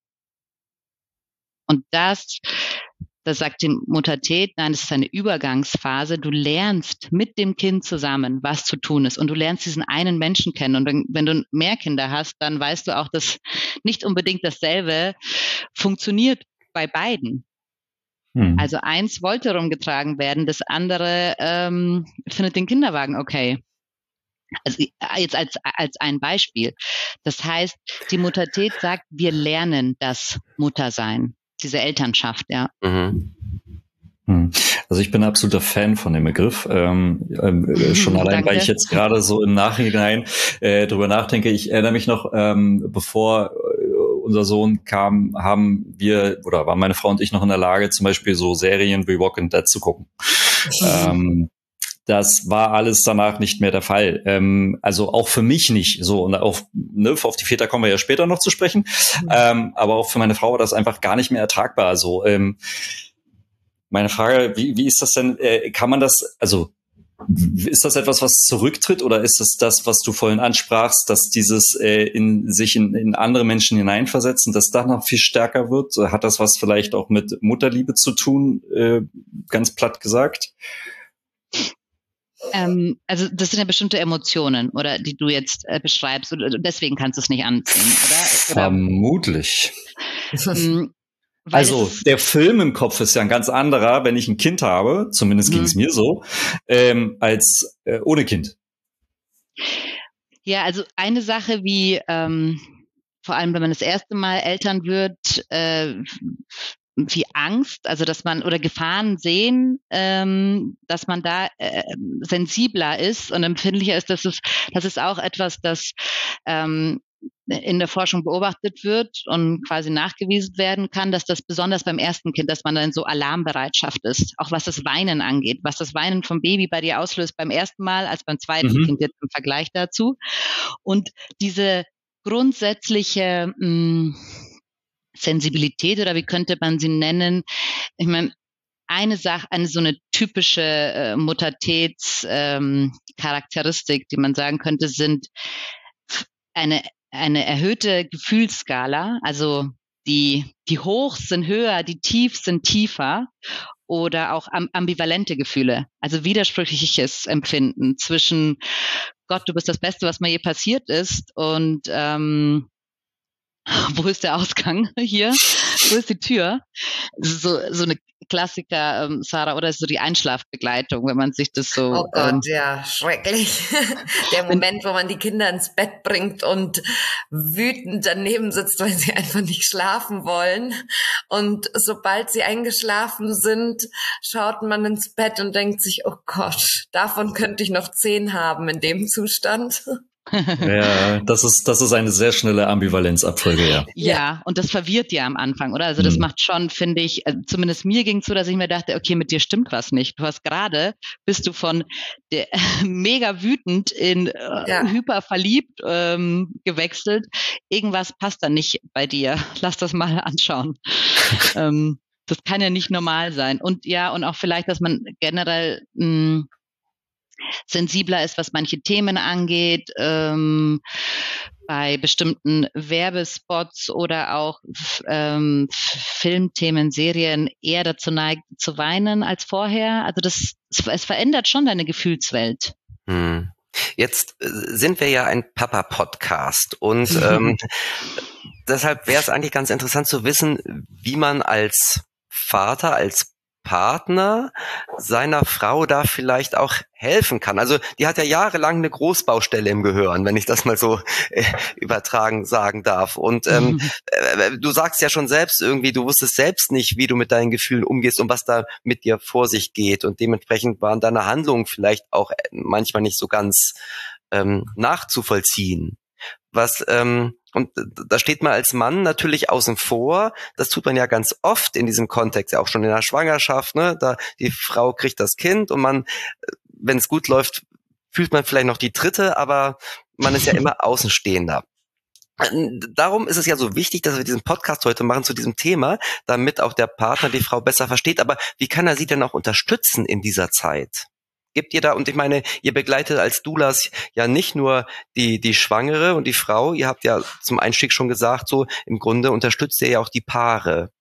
Und das, das sagt die Muttertät, nein, es ist eine Übergangsphase. Du lernst mit dem Kind zusammen, was zu tun ist und du lernst diesen einen Menschen kennen. Und wenn, wenn du mehr Kinder hast, dann weißt du auch, dass nicht unbedingt dasselbe funktioniert bei beiden. Hm. Also eins wollte rumgetragen werden, das andere ähm, findet den Kinderwagen okay. Also jetzt als, als ein Beispiel. Das heißt, die Muttertät sagt, wir lernen das Muttersein, diese Elternschaft, ja. Mhm. Hm. Also ich bin ein absoluter Fan von dem Begriff. Ähm, äh, schon allein, Danke. weil ich jetzt gerade so im Nachhinein äh, drüber nachdenke. Ich erinnere mich noch, ähm, bevor äh, unser Sohn kam, haben wir, oder waren meine Frau und ich noch in der Lage, zum Beispiel so Serien wie Walking Dead zu gucken. ähm, das war alles danach nicht mehr der Fall. Ähm, also auch für mich nicht so. Und auf, ne, auf die Väter kommen wir ja später noch zu sprechen. Mhm. Ähm, aber auch für meine Frau war das einfach gar nicht mehr ertragbar. Also ähm, meine Frage, wie, wie ist das denn, äh, kann man das, also ist das etwas, was zurücktritt oder ist es das, was du vorhin ansprachst, dass dieses äh, in sich in, in andere Menschen hineinversetzen, dass das noch viel stärker wird? Hat das was vielleicht auch mit Mutterliebe zu tun, äh, ganz platt gesagt? Ähm, also das sind ja bestimmte Emotionen, oder die du jetzt äh, beschreibst, und deswegen kannst du es nicht anziehen, oder? oder Vermutlich. ähm, Also der Film im Kopf ist ja ein ganz anderer, wenn ich ein Kind habe, zumindest ging es mir so, ähm, als äh, ohne Kind. Ja, also eine Sache, wie ähm, vor allem, wenn man das erste Mal Eltern wird, äh, wie Angst, also dass man oder Gefahren sehen, ähm, dass man da äh, sensibler ist und empfindlicher ist. Das ist, das ist auch etwas, das ähm, in der Forschung beobachtet wird und quasi nachgewiesen werden kann, dass das besonders beim ersten Kind, dass man dann so Alarmbereitschaft ist, auch was das Weinen angeht, was das Weinen vom Baby bei dir auslöst beim ersten Mal als beim zweiten Mhm. Kind jetzt im Vergleich dazu. Und diese grundsätzliche mh, Sensibilität oder wie könnte man sie nennen? Ich meine, eine Sache, eine so eine typische äh, Muttertätscharakteristik, ähm, die man sagen könnte, sind eine eine erhöhte Gefühlsskala, also die die Hochs sind höher, die Tiefs sind tiefer oder auch ambivalente Gefühle, also widersprüchliches Empfinden zwischen Gott, du bist das Beste, was mir je passiert ist und ähm, wo ist der Ausgang hier? Wo ist die Tür? So, so eine Klassiker, ähm, Sarah, oder ist so die Einschlafbegleitung, wenn man sich das so... Oh Gott, ähm, ja, schrecklich. Der Moment, wo man die Kinder ins Bett bringt und wütend daneben sitzt, weil sie einfach nicht schlafen wollen. Und sobald sie eingeschlafen sind, schaut man ins Bett und denkt sich, oh Gott, davon könnte ich noch zehn haben in dem Zustand. Ja, das ist, das ist eine sehr schnelle Ambivalenzabfolge, ja. Ja, und das verwirrt ja am Anfang, oder? Also das Mhm. macht schon, finde ich, äh, zumindest mir ging es so, dass ich mir dachte, okay, mit dir stimmt was nicht. Du hast gerade, bist du von der, mega wütend in äh, Ja. hyper verliebt ähm, gewechselt. Irgendwas passt da nicht bei dir. Lass das mal anschauen. ähm, das kann ja nicht normal sein. Und ja, und auch vielleicht, dass man generell mh, sensibler ist, was manche Themen angeht, ähm, bei bestimmten Werbespots oder auch ähm, Filmthemen, Serien eher dazu neigt zu weinen als vorher. Also das, es verändert schon deine Gefühlswelt. Hm. Jetzt sind wir ja ein Papa-Podcast und ähm, deshalb wäre es eigentlich ganz interessant zu wissen, wie man als Vater, als Partner seiner Frau da vielleicht auch helfen kann. Also die hat ja jahrelang eine Großbaustelle im Gehirn, wenn ich das mal so äh, übertragen sagen darf. Und ähm, äh, du sagst ja schon selbst irgendwie, du wusstest selbst nicht, wie du mit deinen Gefühlen umgehst und was da mit dir vor sich geht. Und dementsprechend waren deine Handlungen vielleicht auch manchmal nicht so ganz ähm, nachzuvollziehen. Was ähm, und da steht man als Mann natürlich außen vor. Das tut man ja ganz oft in diesem Kontext, ja auch schon in der Schwangerschaft. Ne, da die Frau kriegt das Kind und man, wenn es gut läuft, fühlt man vielleicht noch die dritte, aber man ist ja immer Außenstehender. Darum ist es ja so wichtig, dass wir diesen Podcast heute machen zu diesem Thema, damit auch der Partner die Frau besser versteht. Aber wie kann er sie denn auch unterstützen in dieser Zeit? Gibt ihr da, und ich meine, ihr begleitet als Doulas ja nicht nur die die Schwangere und die Frau, ihr habt ja zum Einstieg schon gesagt, so im Grunde unterstützt ihr ja auch die Paare.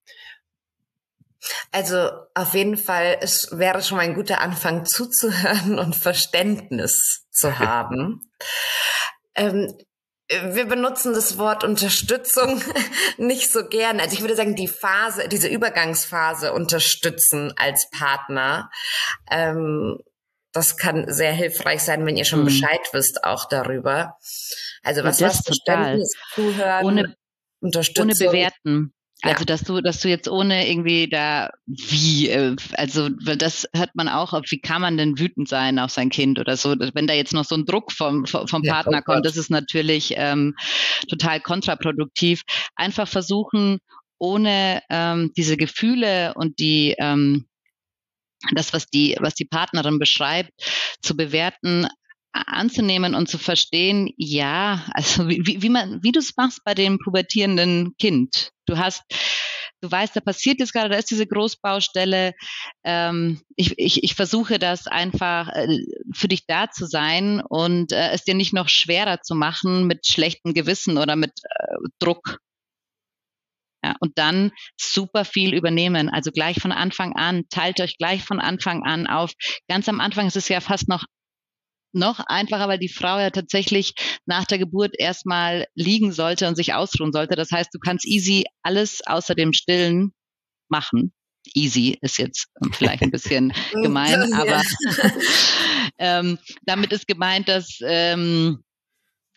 Also auf jeden Fall, es wäre schon mal ein guter Anfang zuzuhören und Verständnis zu haben. ähm, Wir benutzen das Wort Unterstützung nicht so gern. Also ich würde sagen, die Phase, diese Übergangsphase unterstützen als Partner. Ähm, das kann sehr hilfreich sein, wenn ihr schon mhm. Bescheid wisst auch darüber. Also was das heißt Verständnis, Zuhören, ohne, Unterstützung? Ohne bewerten. Ja. Also dass du, dass du jetzt ohne irgendwie da wie, also weil das hört man auch, wie kann man denn wütend sein auf sein Kind oder so, wenn da jetzt noch so ein Druck vom vom ja, Partner kommt, das ist natürlich ähm, total kontraproduktiv. Einfach versuchen, ohne ähm, diese Gefühle und die ähm, das, was die was die Partnerin beschreibt, zu bewerten, anzunehmen und zu verstehen, ja, also wie, wie man, wie du es machst bei dem pubertierenden Kind. Du hast, du weißt, da passiert jetzt gerade, da ist diese Großbaustelle. Ähm, ich, ich, ich versuche das einfach äh, für dich da zu sein und äh, es dir nicht noch schwerer zu machen mit schlechtem Gewissen oder mit äh, Druck. Ja, und dann super viel übernehmen, also gleich von Anfang an, teilt euch gleich von Anfang an auf. Ganz am Anfang ist es ja fast noch noch einfacher, weil die Frau ja tatsächlich nach der Geburt erstmal liegen sollte und sich ausruhen sollte. Das heißt, du kannst easy alles außer dem Stillen machen. Easy ist jetzt vielleicht ein bisschen gemein, aber ähm, damit ist gemeint, dass ähm,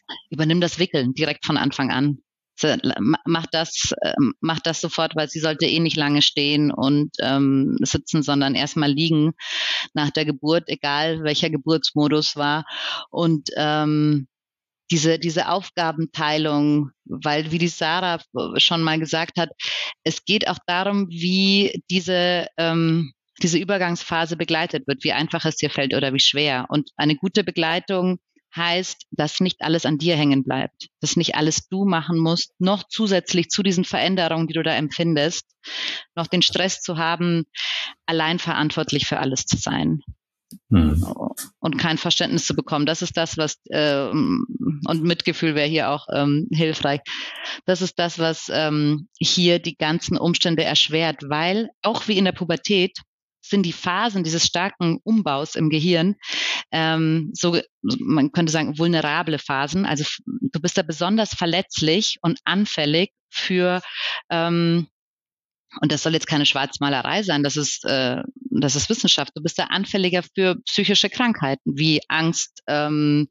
Übernimm das Wickeln direkt von Anfang an. Mach das, mach das sofort, weil sie sollte eh nicht lange stehen und ähm, sitzen, sondern erstmal liegen nach der Geburt, egal welcher Geburtsmodus war. Und ähm, diese, diese Aufgabenteilung, weil, wie die Sarah schon mal gesagt hat, es geht auch darum, wie diese, ähm, diese Übergangsphase begleitet wird, wie einfach es dir fällt oder wie schwer. Und eine gute Begleitung heißt, dass nicht alles an dir hängen bleibt, dass nicht alles du machen musst, noch zusätzlich zu diesen Veränderungen, die du da empfindest, noch den Stress zu haben, allein verantwortlich für alles zu sein. Hm. Und kein Verständnis zu bekommen. Das ist das, was, äh, und Mitgefühl wäre hier auch ähm, hilfreich. Das ist das, was ähm, hier die ganzen Umstände erschwert, weil auch wie in der Pubertät sind die Phasen dieses starken Umbaus im Gehirn ähm, so, man könnte sagen, vulnerable Phasen. Also du bist da besonders verletzlich und anfällig für ähm, und das soll jetzt keine Schwarzmalerei sein, das ist, äh, das ist Wissenschaft. Du bist da anfälliger für psychische Krankheiten wie Angst ähm,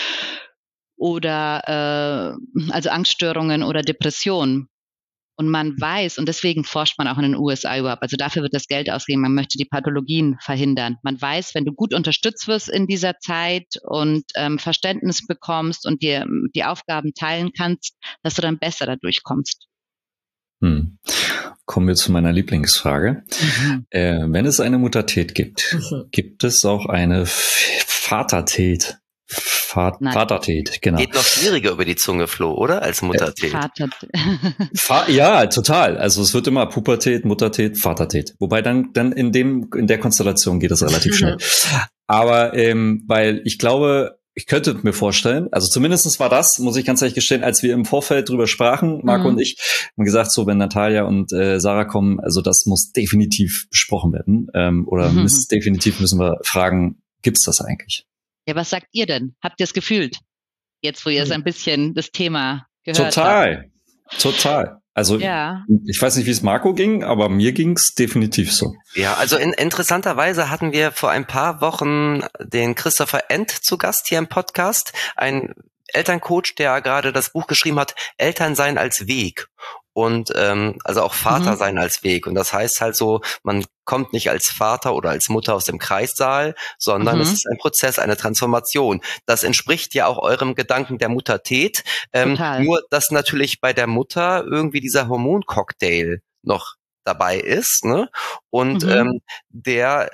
oder äh, also Angststörungen oder Depressionen. Und man weiß, und deswegen forscht man auch in den U S A überhaupt, also dafür wird das Geld ausgegeben, man möchte die Pathologien verhindern. Man weiß, wenn du gut unterstützt wirst in dieser Zeit und ähm, Verständnis bekommst und dir die Aufgaben teilen kannst, dass du dann besser da durchkommst. Hm. Kommen wir zu meiner Lieblingsfrage. Mhm. Äh, wenn es eine Muttertät gibt, mhm. gibt es auch eine Vatertät? Vat- Vatertät, genau. Geht noch schwieriger über die Zunge, Flo, oder? Als Muttertät. Fa- ja, total. Also es wird immer Pubertät, Muttertät, Vatertät. Wobei dann, dann in dem, in der Konstellation geht es relativ schnell. Aber, ähm, weil ich glaube, ich könnte mir vorstellen, also zumindest war das, muss ich ganz ehrlich gestehen, als wir im Vorfeld drüber sprachen, Marco mhm. und ich, haben gesagt, so wenn Natalia und äh, Sarah kommen, also das muss definitiv besprochen werden. Ähm, oder mhm. müssen, definitiv müssen wir fragen, gibt's das eigentlich? Ja, was sagt ihr denn? Habt ihr es gefühlt? Jetzt, wo ihr so ein bisschen das Thema gehört total, habt. Total, total. Also ja. ich weiß nicht, wie es Marco ging, aber mir ging's definitiv so. Ja, also in, interessanterweise hatten wir vor ein paar Wochen den Christopher End zu Gast hier im Podcast, ein Elterncoach, der gerade das Buch geschrieben hat, Elternsein als Weg. Und ähm, also auch Vater mhm. sein als Weg. Und das heißt halt so, man kommt nicht als Vater oder als Mutter aus dem Kreissaal, sondern mhm. es ist ein Prozess, eine Transformation. Das entspricht ja auch eurem Gedanken der Muttertät. Ähm, nur, dass natürlich bei der Mutter irgendwie dieser Hormoncocktail noch dabei ist, ne? Und mhm. ähm, der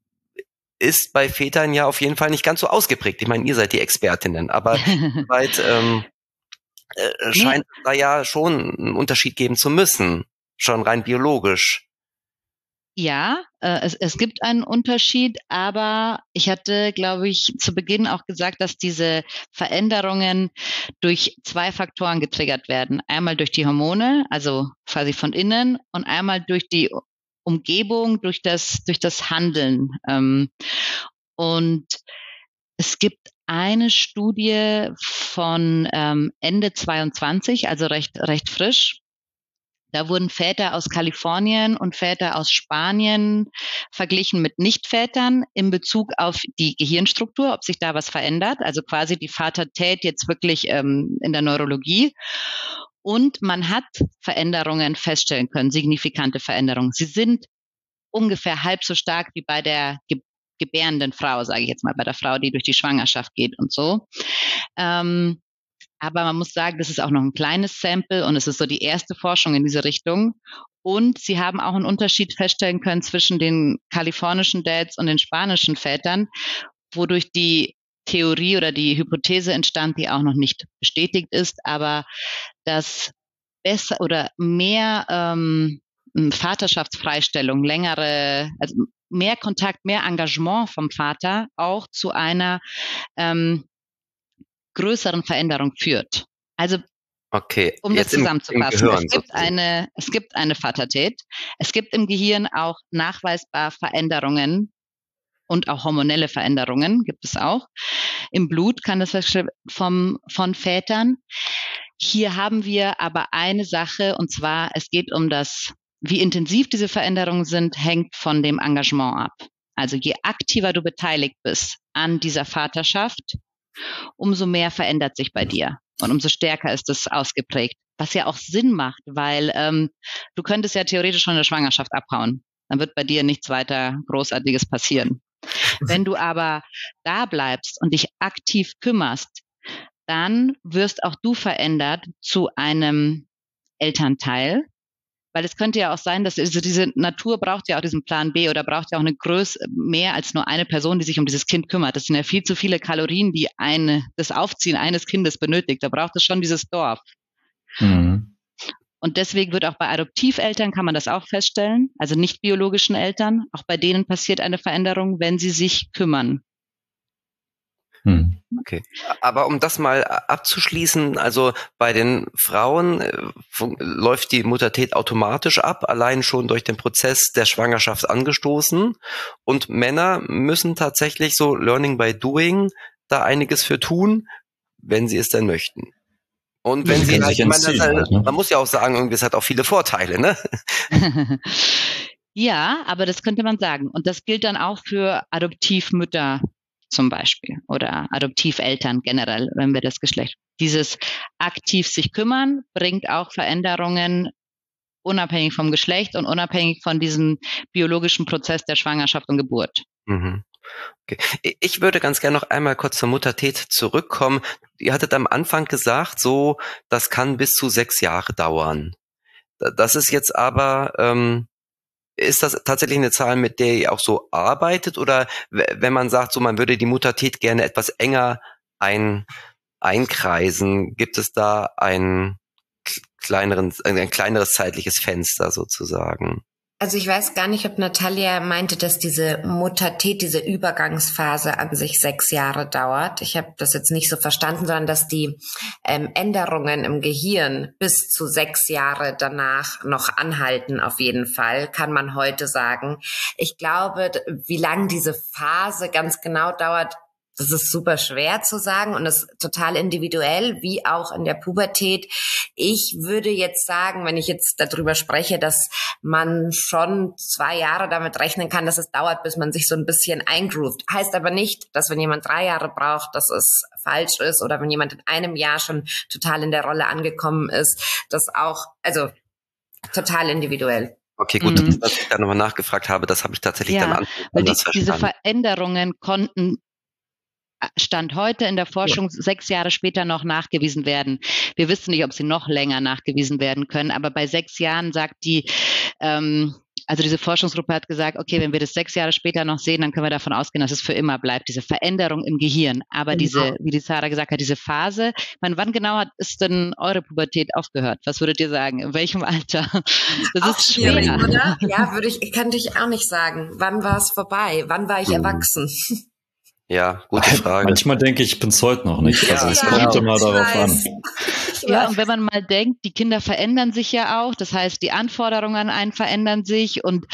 ist bei Vätern ja auf jeden Fall nicht ganz so ausgeprägt. Ich meine, ihr seid die Expertinnen, aber seit ähm, Äh, scheint nee. da ja schon einen Unterschied geben zu müssen, schon rein biologisch. Ja, äh, es, es gibt einen Unterschied, aber ich hatte, glaube ich, zu Beginn auch gesagt, dass diese Veränderungen durch zwei Faktoren getriggert werden. Einmal durch die Hormone, also quasi von innen, und einmal durch die Umgebung, durch das, durch das Handeln. Ähm, und es gibt eine Studie von ähm, Ende zweiundzwanzig, also recht, recht frisch. Da wurden Väter aus Kalifornien und Väter aus Spanien verglichen mit Nichtvätern in Bezug auf die Gehirnstruktur, ob sich da was verändert, also quasi die Vatertät jetzt wirklich ähm, in der Neurologie. Und man hat Veränderungen feststellen können, signifikante Veränderungen. Sie sind ungefähr halb so stark wie bei der Geburt. gebärenden Frau, sage ich jetzt mal, bei der Frau, die durch die Schwangerschaft geht und so. Ähm, aber man muss sagen, das ist auch noch ein kleines Sample und es ist so die erste Forschung in diese Richtung. Und sie haben auch einen Unterschied feststellen können zwischen den kalifornischen Dads und den spanischen Vätern, wodurch die Theorie oder die Hypothese entstand, die auch noch nicht bestätigt ist, aber dass besser oder mehr ähm, Vaterschaftsfreistellung, längere, also mehr Kontakt, mehr Engagement vom Vater auch zu einer ähm, größeren Veränderung führt. Also okay, um das zusammenzufassen, im, im Gehirn, es gibt eine, es gibt eine Vatertät, es gibt im Gehirn auch nachweisbar Veränderungen und auch hormonelle Veränderungen gibt es auch. Im Blut kann das vom, von Vätern. Hier haben wir aber eine Sache, und zwar, es geht um das, wie intensiv diese Veränderungen sind, hängt von dem Engagement ab. Also je aktiver du beteiligt bist an dieser Vaterschaft, umso mehr verändert sich bei dir und umso stärker ist es ausgeprägt. Was ja auch Sinn macht, weil ähm, du könntest ja theoretisch schon in der Schwangerschaft abhauen. Dann wird bei dir nichts weiter Großartiges passieren. Wenn du aber da bleibst und dich aktiv kümmerst, dann wirst auch du verändert zu einem Elternteil. Weil es könnte ja auch sein, dass also diese Natur braucht ja auch diesen Plan B oder braucht ja auch eine Größe mehr als nur eine Person, die sich um dieses Kind kümmert. Das sind ja viel zu viele Kalorien, die eine, das Aufziehen eines Kindes benötigt. Da braucht es schon dieses Dorf. Mhm. Und deswegen wird auch bei Adoptiveltern, kann man das auch feststellen, also nicht biologischen Eltern, auch bei denen passiert eine Veränderung, wenn sie sich kümmern. Okay, aber um das mal abzuschließen, also bei den Frauen äh, läuft die Muttertät automatisch ab, allein schon durch den Prozess der Schwangerschaft angestoßen, und Männer müssen tatsächlich so Learning by Doing da einiges für tun, wenn sie es denn möchten. Und wenn sie, halt, man, das, halt, man muss ja auch sagen, irgendwie, es hat auch viele Vorteile, ne? Ja, aber das könnte man sagen. Und das gilt dann auch für Adoptivmütter zum Beispiel oder Adoptiveltern generell, wenn wir das Geschlecht. Dieses aktiv sich kümmern bringt auch Veränderungen unabhängig vom Geschlecht und unabhängig von diesem biologischen Prozess der Schwangerschaft und Geburt. Mhm. Okay. Ich würde ganz gerne noch einmal kurz zur Muttertät zurückkommen. Ihr hattet am Anfang gesagt, so, das kann bis zu sechs Jahre dauern. Das ist jetzt aber, ähm, ist das tatsächlich eine Zahl, mit der ihr auch so arbeitet? Oder wenn man sagt, so man würde die Muttertät gerne etwas enger ein, einkreisen, gibt es da ein, kleineren, ein kleineres zeitliches Fenster sozusagen? Also ich weiß gar nicht, ob Natalia meinte, dass diese Muttertät, diese Übergangsphase an sich sechs Jahre dauert. Ich habe das jetzt nicht so verstanden, sondern dass die ähm, Änderungen im Gehirn bis zu sechs Jahre danach noch anhalten, auf jeden Fall, kann man heute sagen. Ich glaube, wie lang diese Phase ganz genau dauert, das ist super schwer zu sagen und das ist total individuell, wie auch in der Pubertät. Ich würde jetzt sagen, wenn ich jetzt darüber spreche, dass man schon zwei Jahre damit rechnen kann, dass es dauert, bis man sich so ein bisschen eingroovt. Heißt aber nicht, dass wenn jemand drei Jahre braucht, dass es falsch ist, oder wenn jemand in einem Jahr schon total in der Rolle angekommen ist, das auch, also total individuell. Okay, gut, mhm. dass ich da nochmal nachgefragt habe, das habe ich tatsächlich ja, dann an, weil die, diese Veränderungen konnten Stand heute in der Forschung ja. sechs Jahre später noch nachgewiesen werden. Wir wissen nicht, ob sie noch länger nachgewiesen werden können, aber bei sechs Jahren sagt die, ähm, also diese Forschungsgruppe hat gesagt, okay, wenn wir das sechs Jahre später noch sehen, dann können wir davon ausgehen, dass es für immer bleibt, diese Veränderung im Gehirn. Aber genau. diese, wie die Sarah gesagt hat, diese Phase, meine, wann genau hat ist denn eure Pubertät aufgehört? Was würdet ihr sagen? In welchem Alter? Das auch ist schwer, schwierig, oder? Ja, würde ich, könnte ich auch nicht sagen. Wann war es vorbei? Wann war ich mhm. erwachsen? Ja, gute Frage. Manchmal denke ich, ich bin es heute noch nicht. Also es ja, kommt immer darauf an. Ja, und wenn man mal denkt, die Kinder verändern sich ja auch. Das heißt, die Anforderungen an einen verändern sich. Und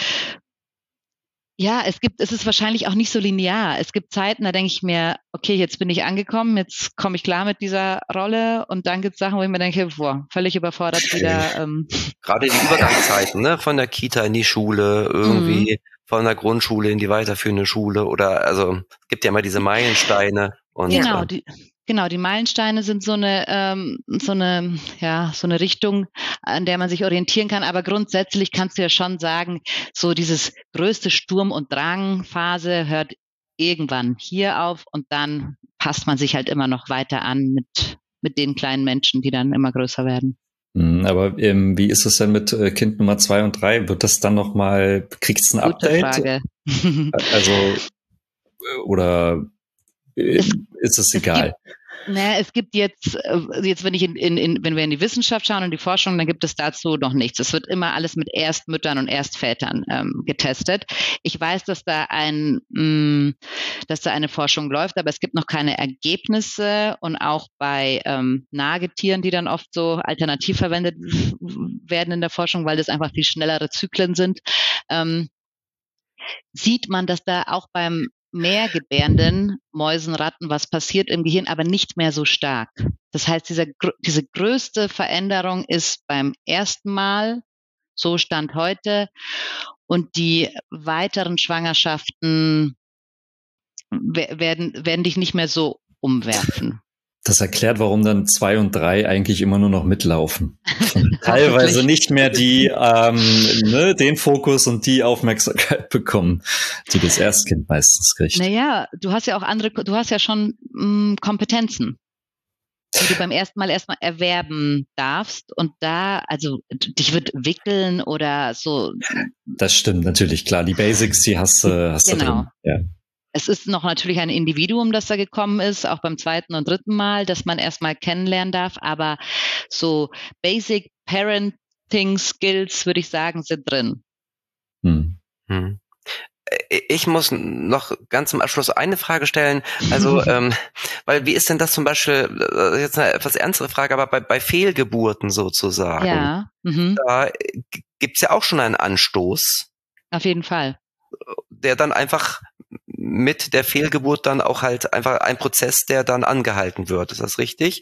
ja, es gibt, es ist wahrscheinlich auch nicht so linear. Es gibt Zeiten, da denke ich mir, okay, jetzt bin ich angekommen, jetzt komme ich klar mit dieser Rolle. Und dann gibt es Sachen, wo ich mir denke, boah, völlig überfordert wieder. Ähm. Gerade die Übergangszeiten, ne, von der Kita in die Schule irgendwie. Mhm. Von der Grundschule in die weiterführende Schule, oder also es gibt ja immer diese Meilensteine. Und, genau, die, genau, die Meilensteine sind so eine ähm, so eine ja so eine Richtung, an der man sich orientieren kann. Aber grundsätzlich kannst du ja schon sagen, so dieses größte Sturm- und Drangphase hört irgendwann hier auf und dann passt man sich halt immer noch weiter an mit mit den kleinen Menschen, die dann immer größer werden. Aber ähm, wie ist es denn mit äh, Kind Nummer zwei und drei? Wird das dann nochmal, kriegst du ein Gute Update? Frage. Also, oder äh, es, ist es egal? Es gibt, na, es gibt jetzt, jetzt wenn ich in, in, in, wenn wir in die Wissenschaft schauen und die Forschung, dann gibt es dazu noch nichts. Es wird immer alles mit Erstmüttern und Erstvätern ähm, getestet. Ich weiß, dass da ein, mh, dass da eine Forschung läuft, aber es gibt noch keine Ergebnisse, und auch bei ähm, Nagetieren, die dann oft so alternativ verwendet werden in der Forschung, weil das einfach viel schnellere Zyklen sind, ähm, sieht man, dass da auch beim Mehrgebärenden, Mäusen, Ratten, was passiert im Gehirn, aber nicht mehr so stark. Das heißt, diese, diese größte Veränderung ist beim ersten Mal, so Stand heute, und die weiteren Schwangerschaften werden, werden dich nicht mehr so umwerfen. Das erklärt, warum dann zwei und drei eigentlich immer nur noch mitlaufen. Teilweise nicht mehr die ähm, ne, den Fokus und die Aufmerksamkeit bekommen, die das Erstkind meistens kriegt. Naja, du hast ja auch andere, du hast ja schon mh, Kompetenzen, die du beim ersten Mal erstmal erwerben darfst. Und da, also dich wird wickeln oder so. Das stimmt natürlich, klar. Die Basics, die hast du hast genau. da drin. Ja. Es ist noch natürlich ein Individuum, das da gekommen ist, auch beim zweiten und dritten Mal, dass man erstmal kennenlernen darf. Aber so Basic Parenting Skills, würde ich sagen, sind drin. Hm. Hm. Ich muss noch ganz zum Abschluss eine Frage stellen. Also, ähm, weil wie ist denn das zum Beispiel, jetzt eine etwas ernstere Frage, aber bei, bei Fehlgeburten sozusagen, ja. Mhm. Da gibt's ja auch schon einen Anstoß. Auf jeden Fall. Der dann einfach mit der Fehlgeburt dann auch halt einfach ein Prozess, der dann angehalten wird. Ist das richtig?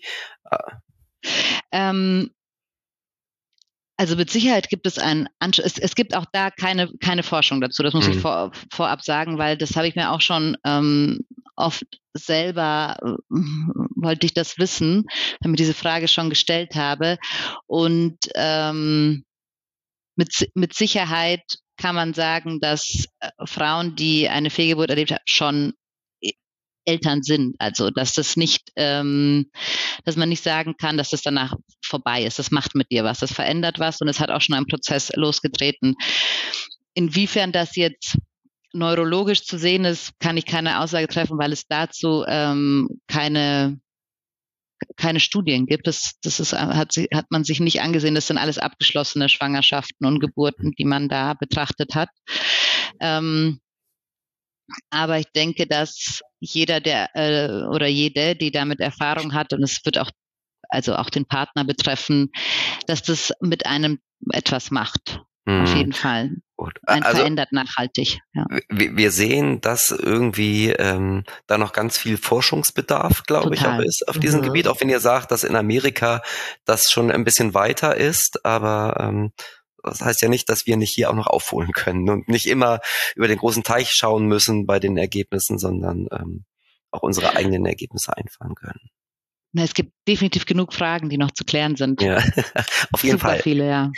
Ähm, also mit Sicherheit gibt es einen Ansch- es, es gibt auch da keine keine Forschung dazu, das muss mhm. ich vor, vorab sagen, weil das habe ich mir auch schon ähm, oft selber äh, wollte ich das wissen, weil ich diese Frage schon gestellt habe und ähm, mit mit Sicherheit kann man sagen, dass äh, Frauen, die eine Fehlgeburt erlebt haben, schon Eltern sind. Also, dass das nicht, ähm, dass man nicht sagen kann, dass das danach vorbei ist. Das macht mit dir was. Das verändert was und es hat auch schon einen Prozess losgetreten. Inwiefern das jetzt neurologisch zu sehen ist, kann ich keine Aussage treffen, weil es dazu ähm, keine keine Studien gibt. Das, das ist, hat, hat man sich nicht angesehen. Das sind alles abgeschlossene Schwangerschaften und Geburten, die man da betrachtet hat. Ähm, aber ich denke, dass jeder, der äh, oder jede, die damit Erfahrung hat, und es wird auch, also auch den Partner betreffen, dass das mit einem etwas macht. Mhm. Auf jeden Fall. Gut. Ein also, verändert nachhaltig. Ja. Wir, wir sehen, dass irgendwie ähm, da noch ganz viel Forschungsbedarf, glaube ich, auch ist auf diesem mhm. Gebiet. Auch wenn ihr sagt, dass in Amerika das schon ein bisschen weiter ist, aber ähm, das heißt ja nicht, dass wir nicht hier auch noch aufholen können und nicht immer über den großen Teich schauen müssen bei den Ergebnissen, sondern ähm, auch unsere eigenen Ergebnisse einfahren können. Na, es gibt definitiv genug Fragen, die noch zu klären sind. Ja, auf jeden Super Fall. viele, ja.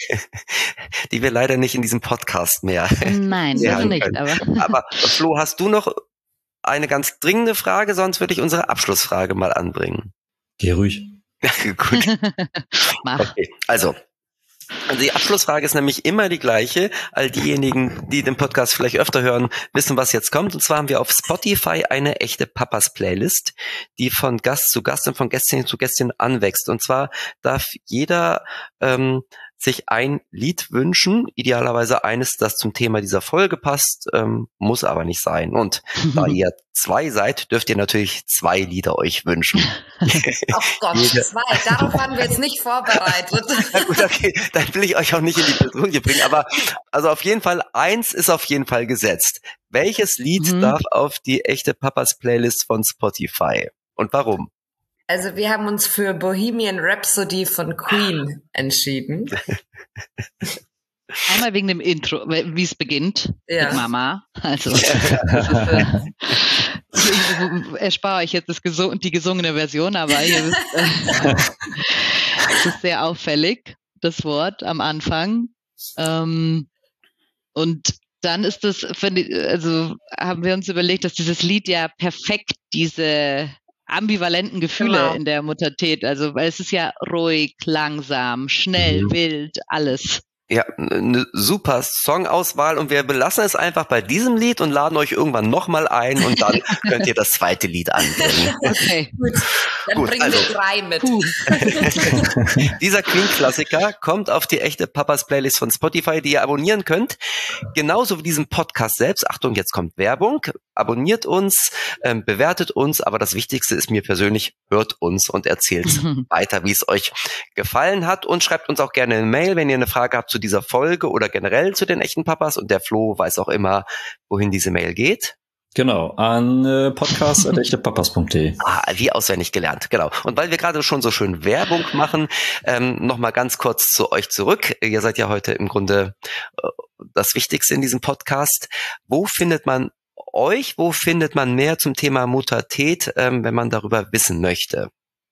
Die wir leider nicht in diesem Podcast mehr. Nein, das nicht. Aber. aber Flo, hast du noch eine ganz dringende Frage? Sonst würde ich unsere Abschlussfrage mal anbringen. Geh ruhig. Gut. Mach. Okay, also. Also die Abschlussfrage ist nämlich immer die gleiche. All diejenigen, die den Podcast vielleicht öfter hören, wissen, was jetzt kommt. Und zwar haben wir auf Spotify eine echte Papas-Playlist, die von Gast zu Gast und von Gästin zu Gästin anwächst. Und zwar darf jeder ähm, sich ein Lied wünschen, idealerweise eines, das zum Thema dieser Folge passt, ähm, muss aber nicht sein. Und da ihr zwei seid, dürft ihr natürlich zwei Lieder euch wünschen. Oh Gott, Jede. zwei, darauf waren wir jetzt nicht vorbereitet. Na gut, okay, dann will ich euch auch nicht in die Bedrohung bringen, aber also auf jeden Fall, eins ist auf jeden Fall gesetzt. Welches Lied mhm. darf auf die echte Papas Playlist von Spotify? Und warum? Also wir haben uns für Bohemian Rhapsody von Queen entschieden. Einmal wegen dem Intro, wie es beginnt ja. mit Mama. Also das ist, äh, ich erspare euch jetzt das gesung- die gesungene Version, aber hier ist, äh, es ist sehr auffällig, das Wort am Anfang. Ähm, und dann ist das, also haben wir uns überlegt, dass dieses Lied ja perfekt diese ambivalenten Gefühle genau. in der Muttertät, also weil es ist ja ruhig, langsam, schnell, mhm. wild, alles. Ja, eine super Songauswahl und wir belassen es einfach bei diesem Lied und laden euch irgendwann nochmal ein und dann könnt ihr das zweite Lied anbringen. Okay, gut. Dann gut, bringen also, wir drei mit. Dieser Queen-Klassiker kommt auf die echte Papas Playlist von Spotify, die ihr abonnieren könnt. Genauso wie diesen Podcast selbst. Achtung, jetzt kommt Werbung. Abonniert uns, ähm, bewertet uns, aber das Wichtigste ist mir persönlich, hört uns und erzählt weiter, wie es euch gefallen hat und schreibt uns auch gerne eine Mail, wenn ihr eine Frage habt zu dieser Folge oder generell zu den echten Papas und der Flo weiß auch immer, wohin diese Mail geht. Genau, an äh, podcast at echte papas punkt de. Ah, wie auswendig gelernt, genau. Und weil wir gerade schon so schön Werbung machen, ähm, nochmal ganz kurz zu euch zurück. Ihr seid ja heute im Grunde äh, das Wichtigste in diesem Podcast. Wo findet man euch? Wo findet man mehr zum Thema Muttertät, ähm, wenn man darüber wissen möchte?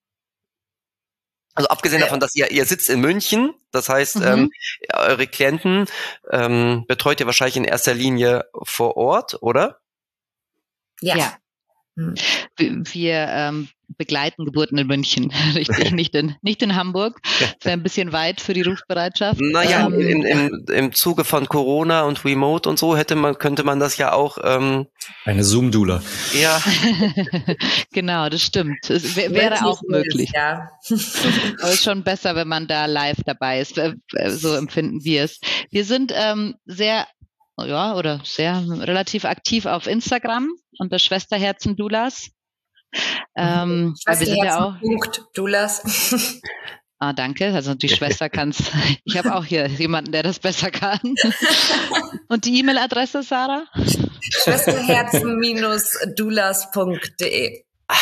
Also abgesehen davon, dass ihr, ihr sitzt in München, das heißt, mhm. ähm, eure Klienten ähm, betreut ihr wahrscheinlich in erster Linie vor Ort, oder? Ja. ja. Wir, wir ähm, begleiten Geburten in München, richtig, nicht in, nicht in Hamburg. Das wäre ein bisschen weit für die Rufbereitschaft. Naja, ähm, im, im, im Zuge von Corona und Remote und so hätte man, könnte man das ja auch... Ähm, Eine Zoom-Doula. Ja. Genau, das stimmt. Es w- wäre auch möglich. Ja. Aber es ist schon besser, wenn man da live dabei ist. So empfinden wir es. Wir sind ähm, sehr... ja, oder sehr relativ aktiv auf Instagram unter Schwesterherzen Doulas. Ähm, weil wir sind ja auch Doulas. Ah, danke. Also die Schwester kann's. Ich habe auch hier jemanden, der das besser kann. Und die E-Mail-Adresse, Sarah? Schwesterherzen Doulas punkt de.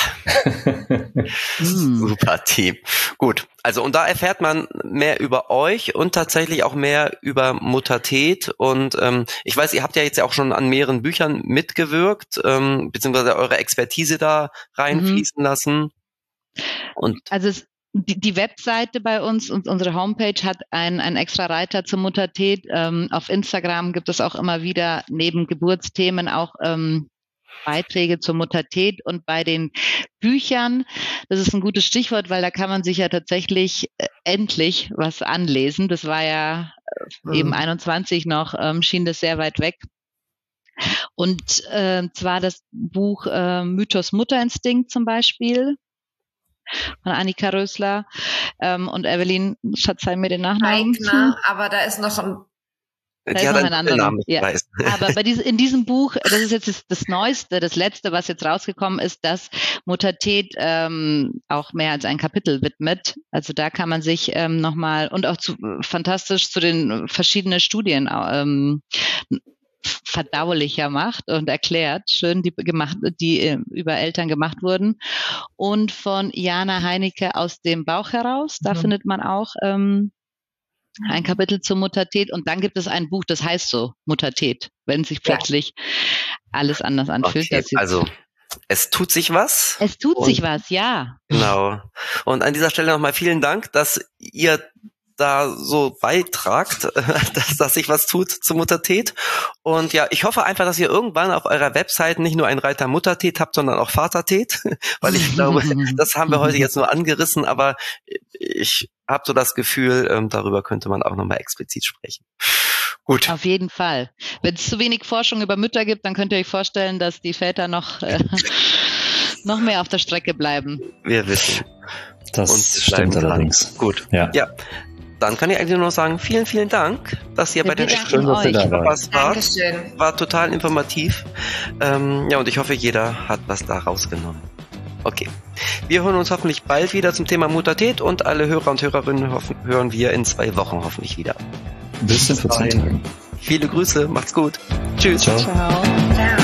Super Team. Gut, also und da erfährt man mehr über euch und tatsächlich auch mehr über Muttertät und ähm, ich weiß, ihr habt ja jetzt ja auch schon an mehreren Büchern mitgewirkt, ähm, beziehungsweise eure Expertise da reinfließen mhm. lassen. Und also es, die, die Webseite bei uns und unsere Homepage hat einen, einen extra Reiter zur Muttertät. Ähm, auf Instagram gibt es auch immer wieder neben Geburtsthemen auch ähm, Beiträge zur Muttertät und bei den Büchern, das ist ein gutes Stichwort, weil da kann man sich ja tatsächlich äh, endlich was anlesen. Das war ja äh, mhm. eben einundzwanzig noch, ähm, schien das sehr weit weg. Und äh, zwar das Buch äh, Mythos Mutterinstinkt zum Beispiel von Annika Rösler ähm, und Evelyn, verzeih mir den Nachnamen. Eigner, aber da ist noch ein Da ist noch ein anderer. Ja. Aber bei diesem, in diesem Buch, das ist jetzt das, das Neueste, das Letzte, was jetzt rausgekommen ist, dass Muttertät ähm, auch mehr als ein Kapitel widmet. Also da kann man sich ähm, nochmal und auch zu, fantastisch zu den verschiedenen Studien ähm, verdaulicher macht und erklärt, schön die gemacht, die äh, über Eltern gemacht wurden. Und von Jana Heinecke aus dem Bauch heraus, da mhm. findet man auch ähm, ein Kapitel zur Muttertät und dann gibt es ein Buch, das heißt so, Muttertät, wenn sich plötzlich ja. alles anders anfühlt. Okay, also es tut sich was. Es tut und, sich was, ja. Genau. Und an dieser Stelle nochmal vielen Dank, dass ihr da so beitragt, dass, dass sich was tut zur Muttertät. Und ja, ich hoffe einfach, dass ihr irgendwann auf eurer Website nicht nur einen Reiter Muttertät habt, sondern auch Vatertät, weil ich glaube, das haben wir heute jetzt nur angerissen, aber ich habe so das Gefühl, ähm, darüber könnte man auch nochmal explizit sprechen. Gut. Auf jeden Fall. Wenn es zu wenig Forschung über Mütter gibt, dann könnt ihr euch vorstellen, dass die Väter noch, äh, noch mehr auf der Strecke bleiben. Wir wissen. Das Und stimmt allerdings. Gut. Ja. ja. Dann kann ich eigentlich nur noch sagen, vielen, vielen Dank, dass ihr ja, bei den Schön, dass ihr da wart. Dankeschön. War total informativ. Ähm, ja, und ich hoffe, jeder hat was da rausgenommen. Okay. Wir hören uns hoffentlich bald wieder zum Thema Muttertät und alle Hörer und Hörerinnen hoffen, hören wir in zwei Wochen hoffentlich wieder. Bis in vierzehn Tagen. Viele Grüße, macht's gut. Tschüss. Ciao. Ciao. Ciao.